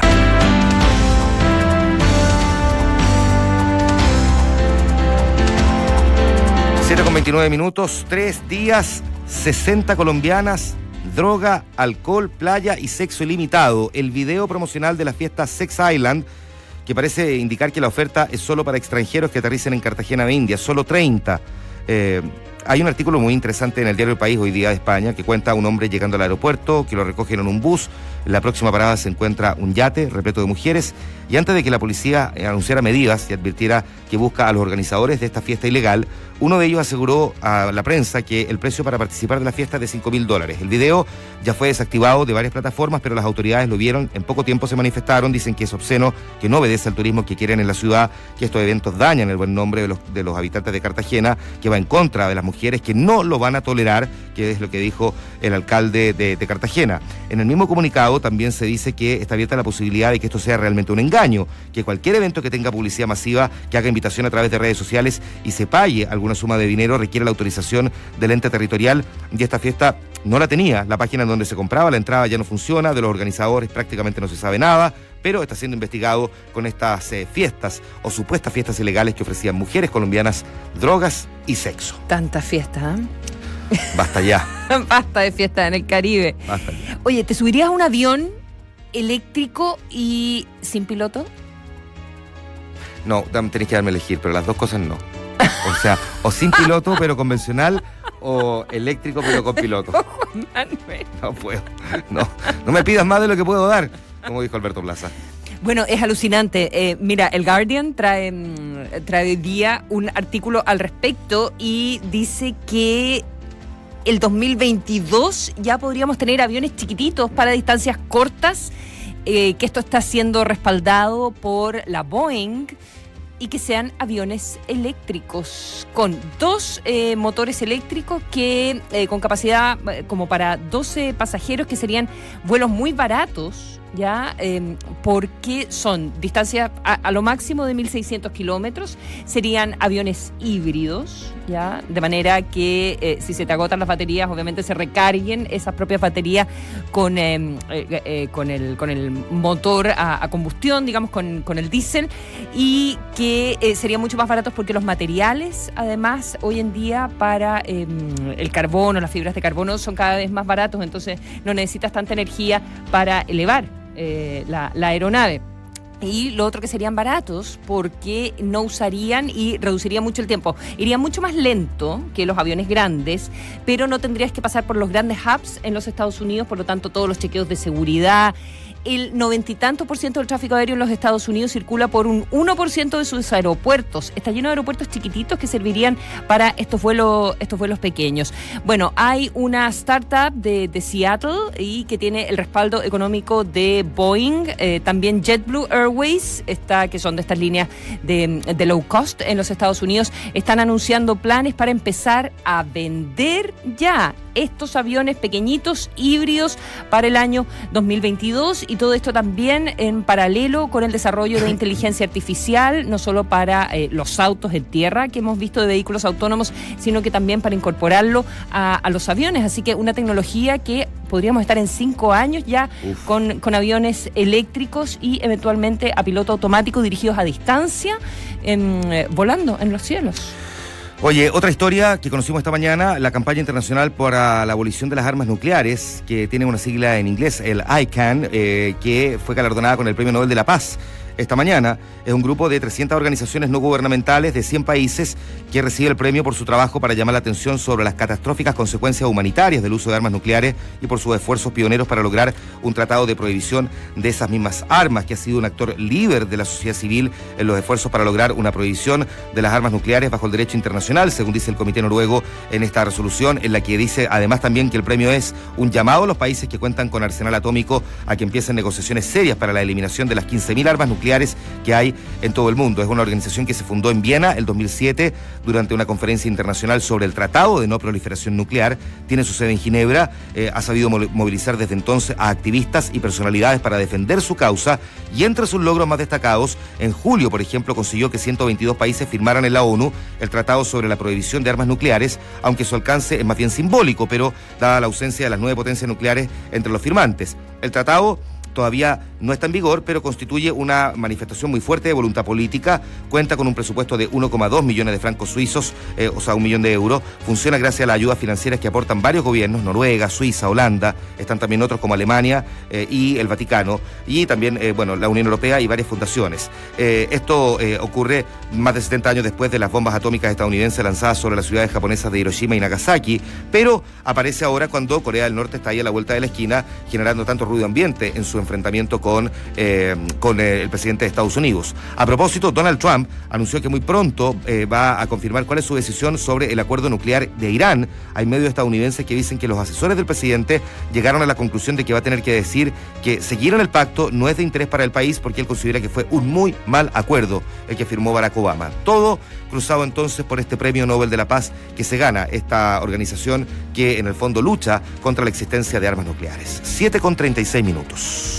siete con veintinueve minutos, tres días, sesenta colombianas, droga, alcohol, playa y sexo ilimitado. El video promocional de la fiesta Sex Island, que parece indicar que la oferta es solo para extranjeros que aterricen en Cartagena de Indias, solo treinta. Eh, hay un artículo muy interesante en el diario El País hoy día de España que cuenta a un hombre llegando al aeropuerto, que lo recogen en un bus. En la próxima parada se encuentra un yate repleto de mujeres y antes de que la policía anunciara medidas y advirtiera que busca a los organizadores de esta fiesta ilegal, uno de ellos aseguró a la prensa que el precio para participar de la fiesta es de cinco mil dólares. El video ya fue desactivado de varias plataformas, pero las autoridades lo vieron, en poco tiempo se manifestaron, dicen que es obsceno, que no obedece al turismo que quieren en la ciudad, que estos eventos dañan el buen nombre de los, de los habitantes de Cartagena, que va en contra de las mujeres, que no lo van a tolerar, que es lo que dijo el alcalde de, de Cartagena. En el mismo comunicado también se dice que está abierta la posibilidad de que esto sea realmente un engaño, que cualquier evento que tenga publicidad masiva, que haga invitación a través de redes sociales y se pague alguna suma de dinero, requiere la autorización del ente territorial, y esta fiesta no la tenía. La página en donde se compraba la entrada ya no funciona, de los organizadores prácticamente no se sabe nada, pero está siendo investigado con estas eh, fiestas o supuestas fiestas ilegales que ofrecían mujeres colombianas, drogas y sexo. Tanta fiesta, ¿eh? Basta ya. Basta de fiesta en el Caribe. Basta ya. Oye, ¿te subirías a un avión eléctrico y sin piloto? No, tenés que darme a elegir, pero las dos cosas no. O sea, o sin piloto pero convencional, o eléctrico pero con piloto. Juan Manuel. No puedo. No, no me pidas más de lo que puedo dar, como dijo Alberto Plaza. Bueno, es alucinante. Eh, mira, el Guardian trae, trae hoy día un artículo al respecto y dice que el dos mil veintidós ya podríamos tener aviones chiquititos para distancias cortas eh, que esto está siendo respaldado por la Boeing y que sean aviones eléctricos con dos eh, motores eléctricos que eh, con capacidad eh, como para doce pasajeros, que serían vuelos muy baratos, ya eh, porque son distancias a, a lo máximo de mil seiscientos kilómetros, serían aviones híbridos, ya de manera que eh, si se te agotan las baterías, obviamente se recarguen esas propias baterías con eh, eh, eh, con el con el motor a, a combustión, digamos con, con el diésel, y que eh, serían mucho más baratos porque los materiales, además, hoy en día para eh, el carbono, las fibras de carbono son cada vez más baratos, entonces no necesitas tanta energía para elevar Eh, la, la aeronave. Y lo otro, que serían baratos porque no usarían y reduciría mucho el tiempo. Iría mucho más lento que los aviones grandes, pero no tendrías que pasar por los grandes hubs en los Estados Unidos, por lo tanto todos los chequeos de seguridad. El noventa y tanto por ciento del tráfico aéreo en los Estados Unidos circula por un uno por ciento de sus aeropuertos. Está lleno de aeropuertos chiquititos que servirían para estos vuelos, estos vuelos pequeños. Bueno, hay una startup de, de Seattle y que tiene el respaldo económico de Boeing, eh, también JetBlue Airways, está, que son de estas líneas de, de low cost en los Estados Unidos, están anunciando planes para empezar a vender ya estos aviones pequeñitos híbridos para el año dos mil veintidós, y todo esto también en paralelo con el desarrollo de inteligencia artificial, no solo para eh, los autos en tierra que hemos visto de vehículos autónomos, sino que también para incorporarlo a, a los aviones. Así que una tecnología que podríamos estar en cinco años ya con, con aviones eléctricos y eventualmente a piloto automático dirigidos a distancia, en, eh, volando en los cielos. Oye, otra historia que conocimos esta mañana, la campaña internacional para la abolición de las armas nucleares, que tiene una sigla en inglés, el I C A N, eh, que fue galardonada con el Premio Nobel de la Paz. Esta mañana es un grupo de trescientas organizaciones no gubernamentales de cien países que recibe el premio por su trabajo para llamar la atención sobre las catastróficas consecuencias humanitarias del uso de armas nucleares y por sus esfuerzos pioneros para lograr un tratado de prohibición de esas mismas armas, que ha sido un actor líder de la sociedad civil en los esfuerzos para lograr una prohibición de las armas nucleares bajo el derecho internacional, según dice el Comité Noruego en esta resolución, en la que dice además también que el premio es un llamado a los países que cuentan con arsenal atómico a que empiecen negociaciones serias para la eliminación de las quince mil armas nucleares que hay en todo el mundo. Es una organización que se fundó en Viena el dos mil siete durante una conferencia internacional sobre el Tratado de No Proliferación Nuclear. Tiene su sede en Ginebra, eh, ha sabido movilizar desde entonces a activistas y personalidades para defender su causa, y entre sus logros más destacados, en julio, por ejemplo, consiguió que ciento veintidós países firmaran en la ONU el Tratado sobre la Prohibición de Armas Nucleares, aunque su alcance es más bien simbólico, pero dada la ausencia de las nueve potencias nucleares entre los firmantes. El tratado todavía no está en vigor, pero constituye una manifestación muy fuerte de voluntad política, cuenta con un presupuesto de uno coma dos millones de francos suizos, eh, o sea, un millón de euros, funciona gracias a las ayudas financieras que aportan varios gobiernos, Noruega, Suiza, Holanda, están también otros como Alemania eh, y el Vaticano, y también, eh, bueno, la Unión Europea y varias fundaciones. Eh, esto eh, ocurre más de setenta años después de las bombas atómicas estadounidenses lanzadas sobre las ciudades japonesas de Hiroshima y Nagasaki, pero aparece ahora cuando Corea del Norte está ahí a la vuelta de la esquina, generando tanto ruido ambiente en su enfrentamiento con, eh, con eh, el presidente de Estados Unidos. A propósito, Donald Trump anunció que muy pronto eh, va a confirmar cuál es su decisión sobre el acuerdo nuclear de Irán. Hay medios estadounidenses que dicen que los asesores del presidente llegaron a la conclusión de que va a tener que decir que seguir en el pacto no es de interés para el país, porque él considera que fue un muy mal acuerdo el que firmó Barack Obama. Todo cruzado entonces por este Premio Nobel de la Paz que se gana esta organización que en el fondo lucha contra la existencia de armas nucleares. siete con treinta y seis minutos.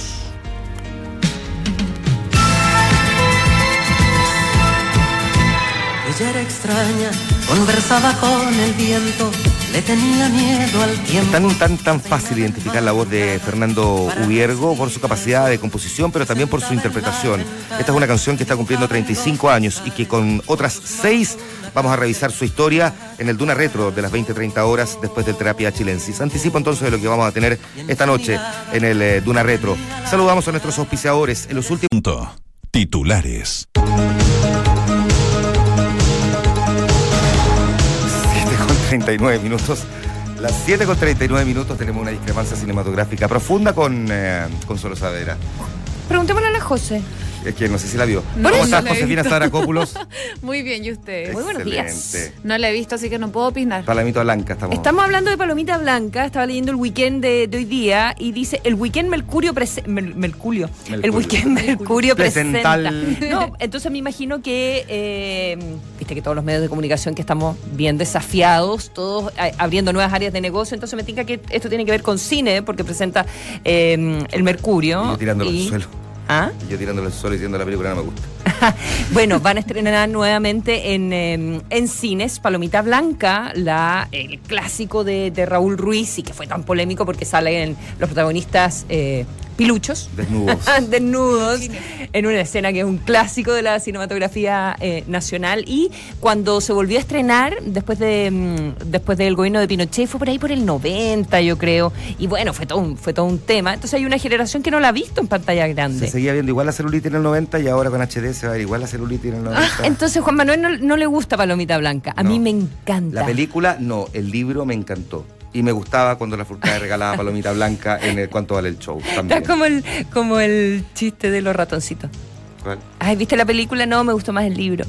Ella era extraña, conversaba con el viento, le tenía miedo al tiempo. Tan, tan, tan fácil identificar la voz de Fernando Ubiergo por su capacidad de composición, pero también por su interpretación. Esta es una canción que está cumpliendo treinta y cinco años y que con otras seis vamos a revisar su historia en el Duna Retro de las veinte treinta horas después del Terapia Chilensis. Anticipo entonces de lo que vamos a tener esta noche en el eh, Duna Retro. Saludamos a nuestros auspiciadores en los últimos... Titulares. treinta y nueve minutos. Las siete con treinta y nueve minutos tenemos una discrepancia cinematográfica profunda con, eh, con Solo Saavedra. Preguntémosle a la José. Es que no sé si la vio. No, ¿Cómo no estás, la he Josefina visto. Stavrakopoulos? Muy bien, ¿y usted? Muy buenos días. Excelente. No la he visto, así que no puedo opinar. Palamita blanca estamos. Estamos hablando de Palomita Blanca, estaba leyendo el weekend de, de hoy día y dice el weekend Mercurio prese- Mer- Mercurio. Mercurio. El weekend Mercurio presenta. Presental. No, entonces me imagino que eh, viste que todos los medios de comunicación que estamos bien desafiados, todos eh, abriendo nuevas áreas de negocio, entonces me tinca que esto tiene que ver con cine porque presenta eh, el Mercurio. Y yo tirándolo y- al suelo. ¿Ah? Y yo tirándolo al suelo y diciendo la película no me gusta. Bueno, van a estrenar nuevamente en, eh, en cines Palomita Blanca, la, el clásico de, de Raúl Ruiz y que fue tan polémico porque salen los protagonistas eh, piluchos, Desnudos. desnudos, en una escena que es un clásico de la cinematografía eh, nacional. Y cuando se volvió a estrenar, después de mm, después del gobierno de Pinochet, fue por ahí por el noventa, yo creo. Y bueno, fue todo un, fue todo un tema. Entonces hay una generación que no la ha visto en pantalla grande. Se seguía viendo igual la celulitis en el noventa y ahora con H D se va a ver igual la celulitis en el noventa. Ah, entonces Juan Manuel no, no le gusta Palomita Blanca. A No. mí me encanta. La película, no, el libro me encantó. Y me gustaba cuando la Furcada regalaba palomita blanca en el Cuánto Vale el Show. También. Está como el, como el chiste de los ratoncitos. ¿Cuál? Ay, ¿viste la película? No, me gustó más el libro.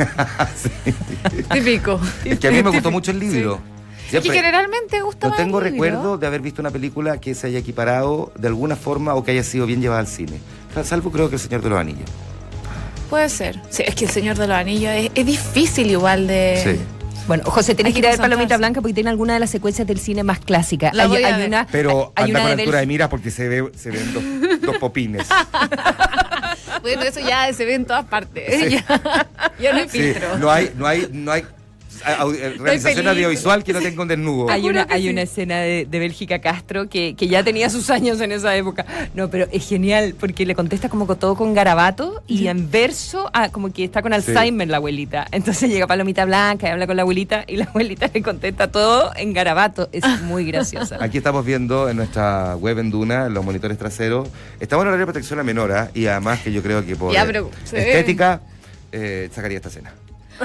Sí. Típico. Es que a mí me gustó mucho el libro. Y Siempre- generalmente gusta No más tengo el libro. recuerdo de haber visto una película que se haya equiparado de alguna forma o que haya sido bien llevada al cine. Salvo creo que El Señor de los Anillos. Puede ser. Sí, es que El Señor de los Anillos es, es difícil igual de... Sí. Bueno, José, tenés Hay que que ir a ver Palomita concentrarse. Blanca porque tiene alguna de las secuencias del cine más clásicas. La hay, voy a hay ver. una, Pero hay anda una con de altura de Bélgica. mira porque se ve se ven dos, dos popines. Bueno, eso ya se ve en todas partes. Sí. Ya, ya no hay Sí, filtro. no hay, no hay, no hay au- eh, realización peligro. audiovisual que no tenga un desnudo. Hay Juro una, que hay sí. una escena de, de Bélgica Castro que, que ya tenía sus años en esa época. No, pero es genial porque le contesta como con todo con garabato y en verso, ah, como que está con Alzheimer la abuelita. Entonces llega Palomita Blanca y habla con la abuelita y la abuelita le contesta todo en garabato. Es muy graciosa. Aquí estamos viendo en nuestra web en Duna, en los monitores traseros. Estamos en horario de protección a menor, ¿ah? Y además que yo creo que por Ya, eh, pero se ve. estética eh, sacaría esta escena.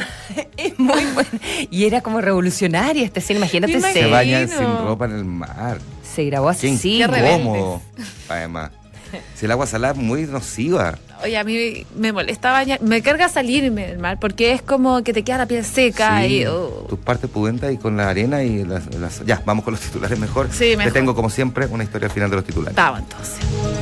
Es muy buena. Y era como revolucionaria esta escena. Imagínate, Me Se se, imagino. bañan sin ropa en el mar. se grabó Qué así. Qué rebeldes. incómodo. Además. Si el agua salada es muy nociva. Oye, a mí me molesta bañar, me carga salirme del mar porque es como que te queda la piel seca Sí, y... oh. tus partes pudentas y con la arena y las, las- Ya, vamos con los titulares mejor. Sí, mejor. Te tengo, como siempre, una historia al final de los titulares. Estaba entonces.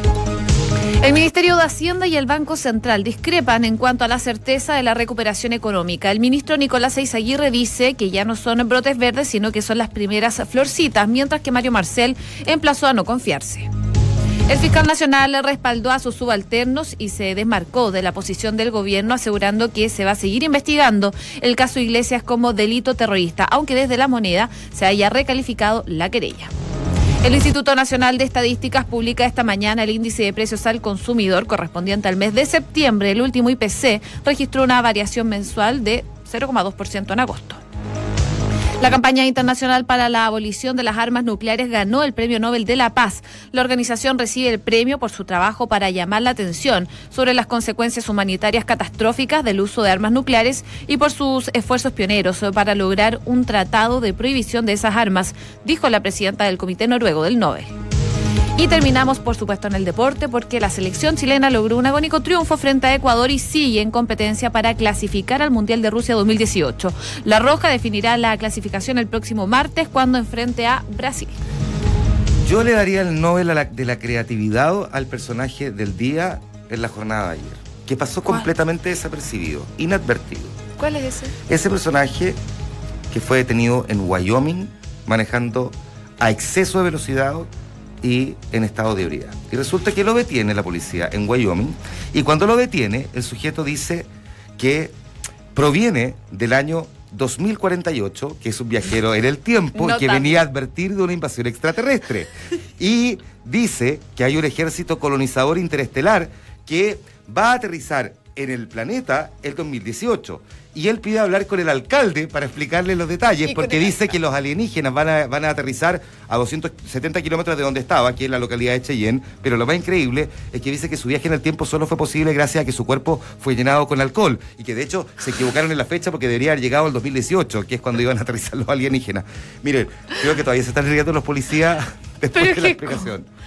El Ministerio de Hacienda y el Banco Central discrepan en cuanto a la certeza de la recuperación económica. El ministro Nicolás Eizaguirre dice que ya no son brotes verdes, sino que son las primeras florcitas, mientras que Mario Marcel emplazó a no confiarse. El fiscal nacional respaldó a sus subalternos y se desmarcó de la posición del gobierno, asegurando que se va a seguir investigando el caso Iglesias como delito terrorista, aunque desde La Moneda se haya recalificado la querella. El Instituto Nacional de Estadísticas publica esta mañana el índice de precios al consumidor correspondiente al mes de septiembre. El último I P C registró una variación mensual de cero coma dos por ciento en agosto. La campaña internacional para la abolición de las armas nucleares ganó el Premio Nobel de la Paz. La organización recibe el premio por su trabajo para llamar la atención sobre las consecuencias humanitarias catastróficas del uso de armas nucleares y por sus esfuerzos pioneros para lograr un tratado de prohibición de esas armas, dijo la presidenta del Comité Noruego del Nobel. Y terminamos, por supuesto, en el deporte, porque la selección chilena logró un agónico triunfo frente a Ecuador y sigue en competencia para clasificar al Mundial de Rusia dos mil dieciocho. La Roja definirá la clasificación el próximo martes cuando enfrente a Brasil. Yo le daría el Nobel a la- de la creatividad al personaje del día en la jornada de ayer, que pasó ¿Cuál? completamente desapercibido, inadvertido. ¿Cuál es ese? Ese personaje que fue detenido en Wyoming manejando a exceso de velocidad y en estado de ebriedad. Y resulta que lo detiene la policía en Wyoming y cuando lo detiene el sujeto dice que proviene del año dos mil cuarenta y ocho, que es un viajero en el tiempo No y que tanto. venía a advertir de una invasión extraterrestre. Y dice que hay un ejército colonizador interestelar que va a aterrizar en el planeta el dos mil dieciocho. Y él pide hablar con el alcalde para explicarle los detalles, Y con porque el dice alcalde. que los alienígenas van a, van a aterrizar a doscientos setenta kilómetros de donde estaba, que es la localidad de Cheyenne, pero lo más increíble es que dice que su viaje en el tiempo solo fue posible gracias a que su cuerpo fue llenado con alcohol, y que de hecho se equivocaron en la fecha porque debería haber llegado el dos mil dieciocho, que es cuando iban a aterrizar los alienígenas. Miren, creo que todavía se están riendo los policías después Pero de la es que, explicación.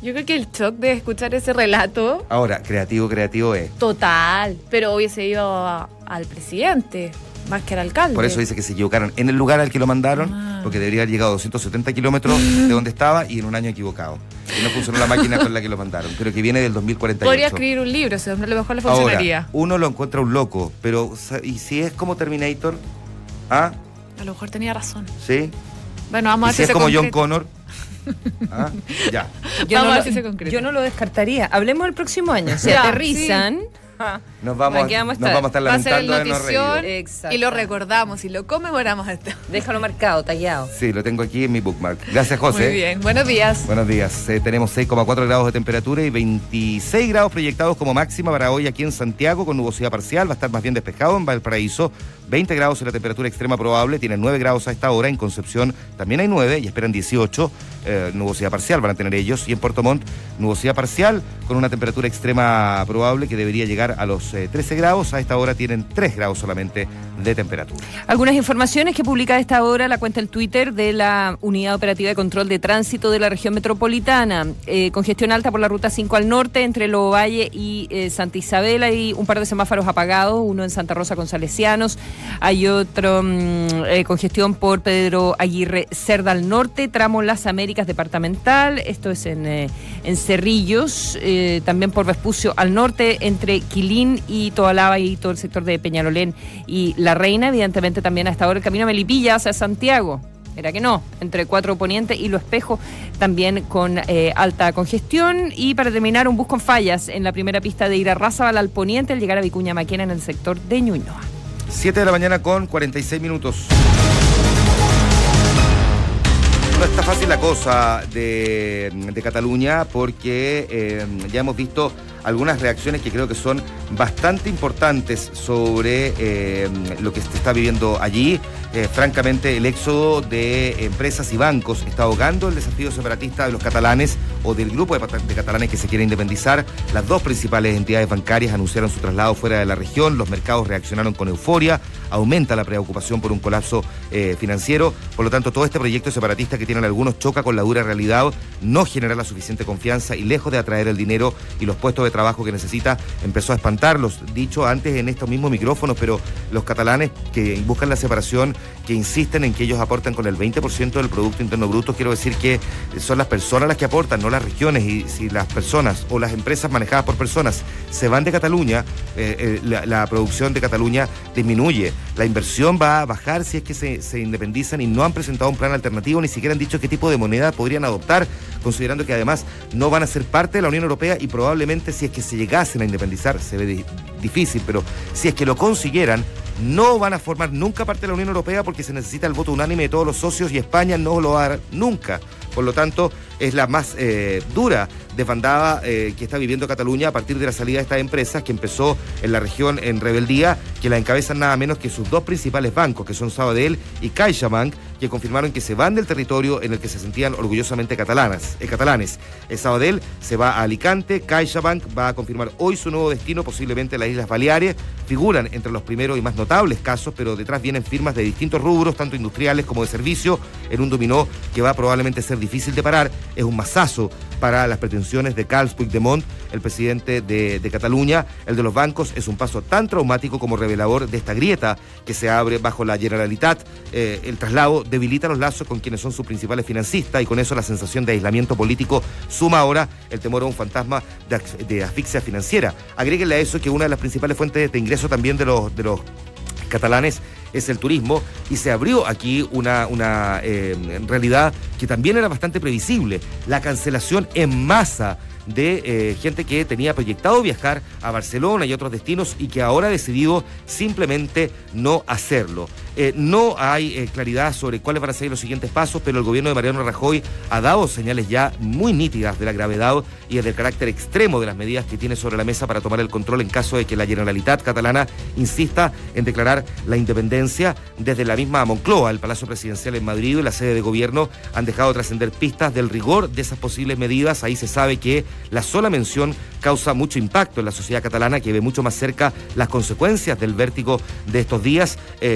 Yo creo que el shock de escuchar ese relato, Ahora, creativo, creativo es. total, pero hubiese ido a- al presidente, más que al alcalde. Por eso dice que se equivocaron en el lugar al que lo mandaron, Ah. porque debería haber llegado a doscientos setenta kilómetros de donde estaba y en un año equivocado. Y no funcionó la máquina con la que lo mandaron. Creo que viene del dos mil cuarenta y ocho. Podría escribir un libro, ese hombre a lo mejor le Ahora, funcionaría. uno lo encuentra un loco, pero sa- ¿y si es como Terminator? ¿Ah? A lo mejor tenía razón. ¿Sí? Bueno, vamos a ¿Y ver si si es se como John concreta. Connor? ¿Ah? Ya. Yo Vamos no, a ver lo, si se concreta. yo no lo descartaría. Hablemos el próximo año. Si Ya, aterrizan. Nos vamos, Aquí vamos a nos estar. vamos a estar Va a ser el lamentando de no notición reír. Exacto. y lo recordamos y lo conmemoramos hasta. Déjalo marcado, tallado. Sí, lo tengo aquí en mi bookmark. Gracias, José. Muy bien, buenos días. Buenos días. Eh, tenemos seis coma cuatro grados de temperatura y veintiséis grados proyectados como máxima para hoy aquí en Santiago con nubosidad parcial. Va a estar más bien despejado en Valparaíso. veinte grados en la temperatura extrema probable. Tienen nueve grados a esta hora. En Concepción también hay nueve y esperan dieciocho. Eh, nubosidad parcial van a tener ellos. Y en Puerto Montt, nubosidad parcial con una temperatura extrema probable que debería llegar a los eh, trece grados. A esta hora tienen tres grados solamente de temperatura. Algunas informaciones que publica a esta hora la cuenta en Twitter de la Unidad Operativa de Control de Tránsito de la Región Metropolitana. Eh, congestión alta por la ruta cinco al norte, entre Lobo Valle y eh, Santa Isabel. Hay un par de semáforos apagados, uno en Santa Rosa con Salesianos. Hay otro mmm, eh, congestión por Pedro Aguirre Cerda al norte, tramo Las Américas departamental. Esto es en, eh, en Cerrillos. Eh, también por Vespucio al norte, entre Quilín y Tobalaba y todo el sector de Peñalolén y La Reina. Evidentemente también hasta ahora el camino a Melipilla hacia Santiago. Era que no, entre Cuatro Poniente y Lo Espejo también con eh, alta congestión. Y para terminar, un bus con fallas en la primera pista de Irarrázaval al poniente al llegar a Vicuña Maquena en el sector de Ñuñoa. siete de la mañana con cuarenta y seis minutos. No está fácil la cosa de, de Cataluña porque eh, ya hemos visto algunas reacciones que creo que son bastante importantes sobre eh, lo que se está viviendo allí. Eh, francamente, el éxodo de empresas y bancos está ahogando el desafío separatista de los catalanes o del grupo de, de catalanes que se quiere independizar. Las dos principales entidades bancarias anunciaron su traslado fuera de la región. Los mercados reaccionaron con euforia. Aumenta la preocupación por un colapso eh, financiero. Por lo tanto, todo este proyecto separatista que tienen algunos choca con la dura realidad, no genera la suficiente confianza y lejos de atraer el dinero y los puestos de trabajo que necesita, empezó a espantarlos. Dicho antes en estos mismos micrófonos, pero los catalanes que buscan la separación, que insisten en que ellos aportan con el veinte por ciento del Producto Interno Bruto, quiero decir que son las personas las que aportan, no las regiones, y si las personas o las empresas manejadas por personas se van de Cataluña, eh, eh, la, la producción de Cataluña disminuye, la inversión va a bajar si es que se, se independizan y no han presentado un plan alternativo, ni siquiera han dicho qué tipo de moneda podrían adoptar, considerando que además no van a ser parte de la Unión Europea y probablemente si es que se llegasen a independizar, se ve di- difícil, pero si es que lo consiguieran, no van a formar nunca parte de la Unión Europea porque se necesita el voto unánime de todos los socios y España no lo va a dar nunca. Por lo tanto, es la más eh, dura desbandada eh, que está viviendo Cataluña a partir de la salida de estas empresas que empezó en la región en rebeldía, que la encabezan nada menos que sus dos principales bancos, que son Sabadell y CaixaBank, que confirmaron que se van del territorio en el que se sentían orgullosamente catalanas, eh, catalanes. El Sabadell se va a Alicante, CaixaBank va a confirmar hoy su nuevo destino, posiblemente las Islas Baleares. Figuran entre los primeros y más notables casos, pero detrás vienen firmas de distintos rubros, tanto industriales como de servicio, en un dominó que va a probablemente ser difícil de parar. Es un mazazo para las pretensiones de Carles Puigdemont, el presidente de, de Cataluña. El de los bancos es un paso tan traumático como revelador de esta grieta que se abre bajo la Generalitat. Eh, el traslado debilita los lazos con quienes son sus principales financistas y con eso la sensación de aislamiento político suma ahora el temor a un fantasma de, de asfixia financiera. Agréguenle a eso que una de las principales fuentes de ingreso también de los, de los catalanes es el turismo, y se abrió aquí una, una eh, realidad que también era bastante previsible, la cancelación en masa de eh, gente que tenía proyectado viajar a Barcelona y otros destinos y que ahora ha decidido simplemente no hacerlo. Eh, no hay eh, claridad sobre cuáles van a ser los siguientes pasos, pero el gobierno de Mariano Rajoy ha dado señales ya muy nítidas de la gravedad y del carácter extremo de las medidas que tiene sobre la mesa para tomar el control en caso de que la Generalitat catalana insista en declarar la independencia. Desde la misma Moncloa, el Palacio Presidencial en Madrid y la sede de gobierno han dejado trascender pistas del rigor de esas posibles medidas. Ahí se sabe que la sola mención causa mucho impacto en la sociedad catalana, que ve mucho más cerca las consecuencias del vértigo de estos días. Eh,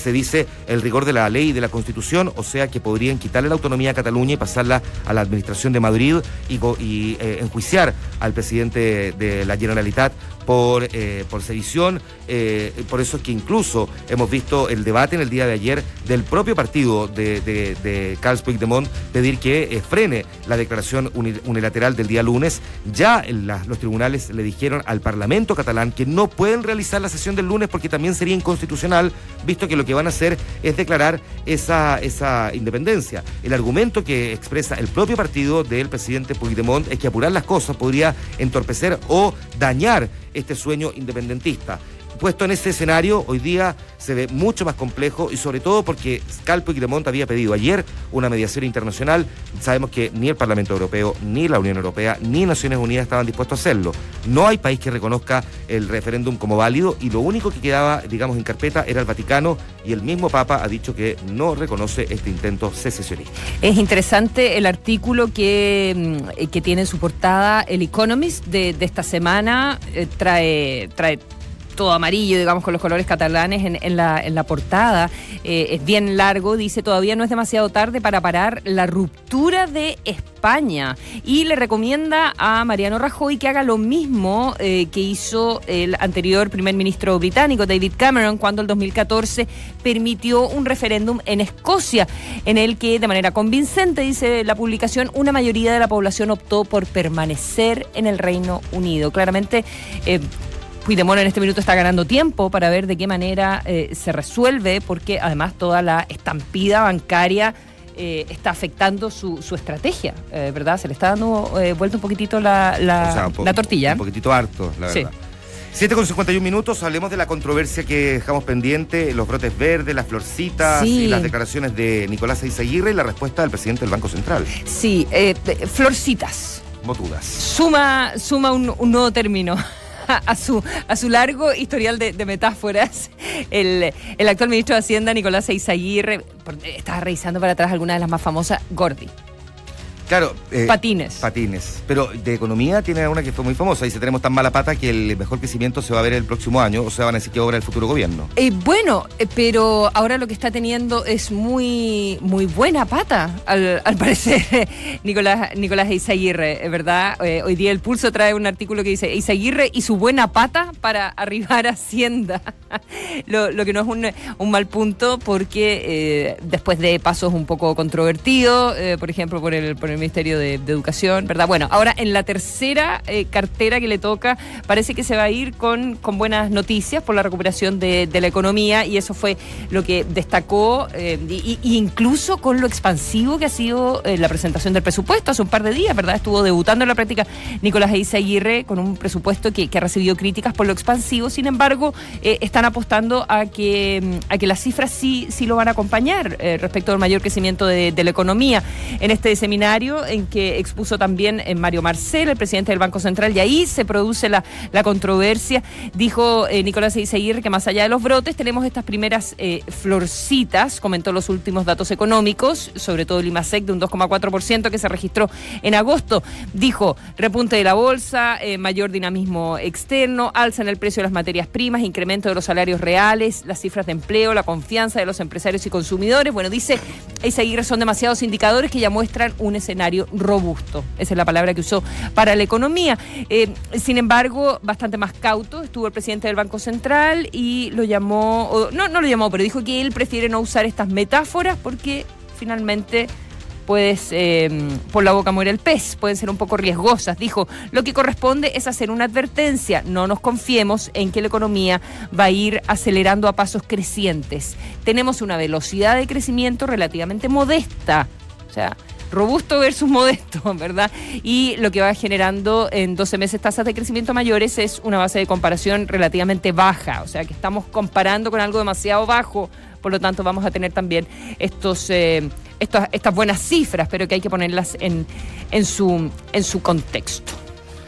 se dice el rigor de la ley y de la Constitución, o sea que podrían quitarle la autonomía a Cataluña y pasarla a la administración de Madrid y, y eh, enjuiciar al presidente de la Generalitat por, eh, por sedición. Eh, por eso es que incluso hemos visto el debate en el día de ayer del propio partido de, de, de Carles Puigdemont pedir que eh, frene la declaración unilateral del día lunes. Ya en la, los tribunales le dijeron al Parlamento catalán que no pueden realizar la sesión del lunes porque también sería inconstitucional, visto que lo que van a hacer es declarar esa, esa independencia. El argumento que expresa el propio partido del presidente Puigdemont es que apurar las cosas podría entorpecer o dañar este sueño independentista. Puesto en ese escenario, hoy día se ve mucho más complejo y sobre todo porque Carles Puigdemont había pedido ayer una mediación internacional. Sabemos que ni el Parlamento Europeo, ni la Unión Europea, ni Naciones Unidas estaban dispuestos a hacerlo. No hay país que reconozca el referéndum como válido y lo único que quedaba, digamos, en carpeta era el Vaticano, y el mismo Papa ha dicho que no reconoce este intento secesionista. Es interesante el artículo que, que tiene en su portada el Economist de, de esta semana. Eh, trae... trae todo amarillo, digamos, con los colores catalanes en, en, la, en la portada. Eh, es bien largo, dice: todavía no es demasiado tarde para parar la ruptura de España. Y le recomienda a Mariano Rajoy que haga lo mismo eh, que hizo el anterior primer ministro británico, David Cameron, cuando en dos mil catorce permitió un referéndum en Escocia, en el que, de manera convincente, dice la publicación, una mayoría de la población optó por permanecer en el Reino Unido. Claramente, eh, Puigdemont en este minuto está ganando tiempo para ver de qué manera eh, se resuelve, porque además toda la estampida bancaria eh, está afectando su, su estrategia, eh, ¿verdad? Se le está dando eh, vuelta un poquitito la, la, o sea, un po- la tortilla. Un poquitito harto, la verdad. Sí. siete con cincuenta y un minutos, hablemos de la controversia que dejamos pendiente, los brotes verdes, las florcitas, sí, y las declaraciones de Nicolás Eizaguirre y la respuesta del presidente del Banco Central. Sí, eh, florcitas. Motudas. Suma, suma un, un nuevo término a su, a su largo historial de, de metáforas. El, el actual ministro de Hacienda, Nicolás Eizaguirre, estaba revisando para atrás algunas de las más famosas, Gordi. Claro. Eh, patines. Patines. Pero de economía tiene una que fue muy famosa. Dice: tenemos tan mala pata que el mejor crecimiento se va a ver el próximo año. O sea, van a decir que obra el futuro gobierno. Eh, bueno, eh, pero ahora lo que está teniendo es muy muy buena pata, al, al parecer, Nicolás, Nicolás Eizaguirre, ¿verdad? Eh, hoy día El Pulso trae un artículo que dice: Eizaguirre y su buena pata para arribar a Hacienda. lo, lo que no es un, un mal punto, porque eh, después de pasos un poco controvertidos, eh, por ejemplo, por el, por el Ministerio de, de Educación, ¿verdad? Bueno, ahora en la tercera eh, cartera que le toca, parece que se va a ir con, con buenas noticias por la recuperación de, de la economía, y eso fue lo que destacó, eh, y, y incluso con lo expansivo que ha sido eh, la presentación del presupuesto hace un par de días, ¿verdad? Estuvo debutando en la práctica Nicolás Eizaguirre con un presupuesto que, que ha recibido críticas por lo expansivo. Sin embargo, eh, están apostando a que, a que las cifras sí, sí lo van a acompañar eh, respecto al mayor crecimiento de, de la economía. En este seminario en que expuso también Mario Marcel, el presidente del Banco Central, y ahí se produce la, la controversia. Dijo eh, Nicolás Eizaguirre que más allá de los brotes tenemos estas primeras eh, florcitas. Comentó los últimos datos económicos, sobre todo el IMASEC de un dos coma cuatro por ciento que se registró en agosto. Dijo: repunte de la bolsa, eh, mayor dinamismo externo, alza en el precio de las materias primas, incremento de los salarios reales, las cifras de empleo, la confianza de los empresarios y consumidores. Bueno, dice Eizaguirre, son demasiados indicadores que ya muestran un escenario robusto. Esa es la palabra que usó para la economía. Eh, sin embargo, bastante más cauto estuvo el presidente del Banco Central y lo llamó, o, no, no lo llamó, pero dijo que él prefiere no usar estas metáforas porque finalmente puedes, eh, por la boca muere el pez, pueden ser un poco riesgosas. Dijo: lo que corresponde es hacer una advertencia, no nos confiemos en que la economía va a ir acelerando a pasos crecientes. Tenemos una velocidad de crecimiento relativamente modesta, o sea, robusto versus modesto, ¿verdad? Y lo que va generando en doce meses tasas de crecimiento mayores es una base de comparación relativamente baja, o sea que estamos comparando con algo demasiado bajo, por lo tanto vamos a tener también estos, eh, estos estas buenas cifras, pero que hay que ponerlas en, en, su, en su contexto.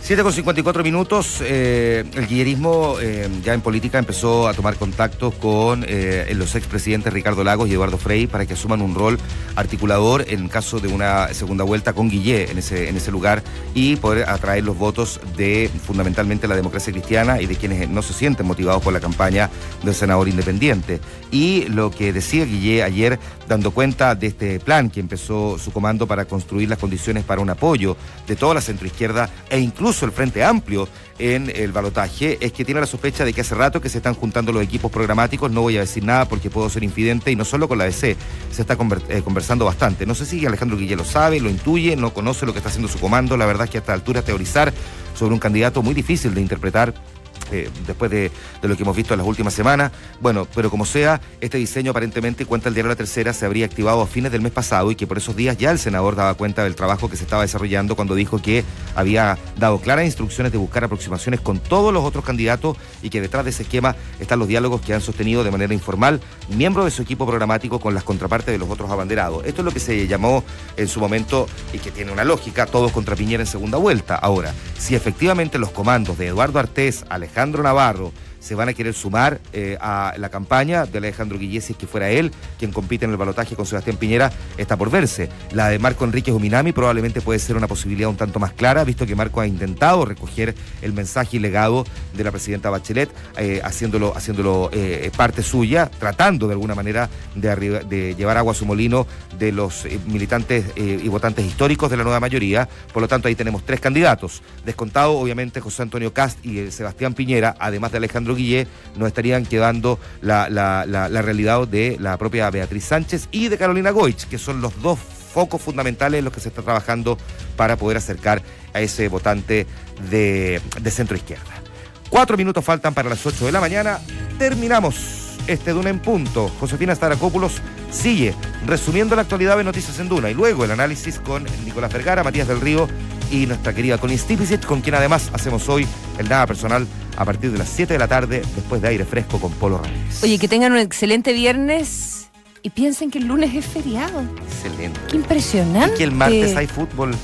siete con cincuenta y cuatro minutos, eh, el guillerismo eh, ya en política empezó a tomar contactos con eh, los expresidentes Ricardo Lagos y Eduardo Frei para que asuman un rol articulador en caso de una segunda vuelta con Guillé en ese, en ese lugar y poder atraer los votos de fundamentalmente la democracia cristiana y de quienes no se sienten motivados por la campaña del senador independiente. Y lo que decía Guillé ayer, dando cuenta de este plan que empezó su comando para construir las condiciones para un apoyo de toda la centroizquierda e incluso el Frente Amplio en el balotaje, es que tiene la sospecha de que hace rato que se están juntando los equipos programáticos. No voy a decir nada porque puedo ser infidente, y no solo con la D C, se está conver- eh, conversando bastante. No sé si Alejandro Guillé lo sabe, lo intuye, no conoce lo que está haciendo su comando. La verdad es que a esta altura teorizar sobre un candidato muy difícil de interpretar Eh, después de, de lo que hemos visto en las últimas semanas. Bueno, pero como sea, este diseño aparentemente, cuenta el diario La Tercera, se habría activado a fines del mes pasado y que por esos días ya el senador daba cuenta del trabajo que se estaba desarrollando cuando dijo que había dado claras instrucciones de buscar aproximaciones con todos los otros candidatos y que detrás de ese esquema están los diálogos que han sostenido de manera informal miembros de su equipo programático con las contrapartes de los otros abanderados. Esto es lo que se llamó en su momento, y que tiene una lógica, todos contra Piñera en segunda vuelta. Ahora, si efectivamente los comandos de Eduardo Artés, Alejandro Navarro se van a querer sumar eh, a la campaña de Alejandro Guillé, si es que fuera él quien compite en el balotaje con Sebastián Piñera, está por verse. La de Marco Enríquez Uminami probablemente puede ser una posibilidad un tanto más clara, visto que Marco ha intentado recoger el mensaje y legado de la presidenta Bachelet, eh, haciéndolo, haciéndolo eh, parte suya, tratando de alguna manera de, arriba, de llevar agua a su molino de los eh, militantes eh, y votantes históricos de la nueva mayoría. Por lo tanto, ahí tenemos tres candidatos. Descontado, obviamente, José Antonio Cast y eh, Sebastián Piñera, además de Alejandro Guillé, nos estarían quedando la, la, la, la realidad de la propia Beatriz Sánchez y de Carolina Goich, que son los dos focos fundamentales en los que se está trabajando para poder acercar a ese votante de, de centro izquierda. Cuatro minutos faltan para las ocho de la mañana. Terminamos este Duna en Punto. Josefina Staracópulos sigue resumiendo la actualidad de Noticias en Duna y luego el análisis con Nicolás Vergara, Matías del Río y nuestra querida Colin Stipicic, con quien además hacemos hoy el Nada Personal a partir de las siete de la tarde, después de Aire Fresco con Polo Ramírez. Oye, que tengan un excelente viernes y piensen que el lunes es feriado. Excelente. Qué impresionante. Y que el martes hay fútbol.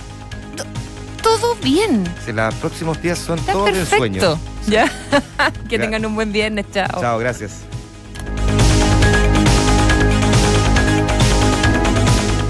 Todo bien. Si los próximos días son Está todos de perfecto. ensueño. ¿Ya? Que Gra- tengan un buen viernes. Chao. Chao, gracias.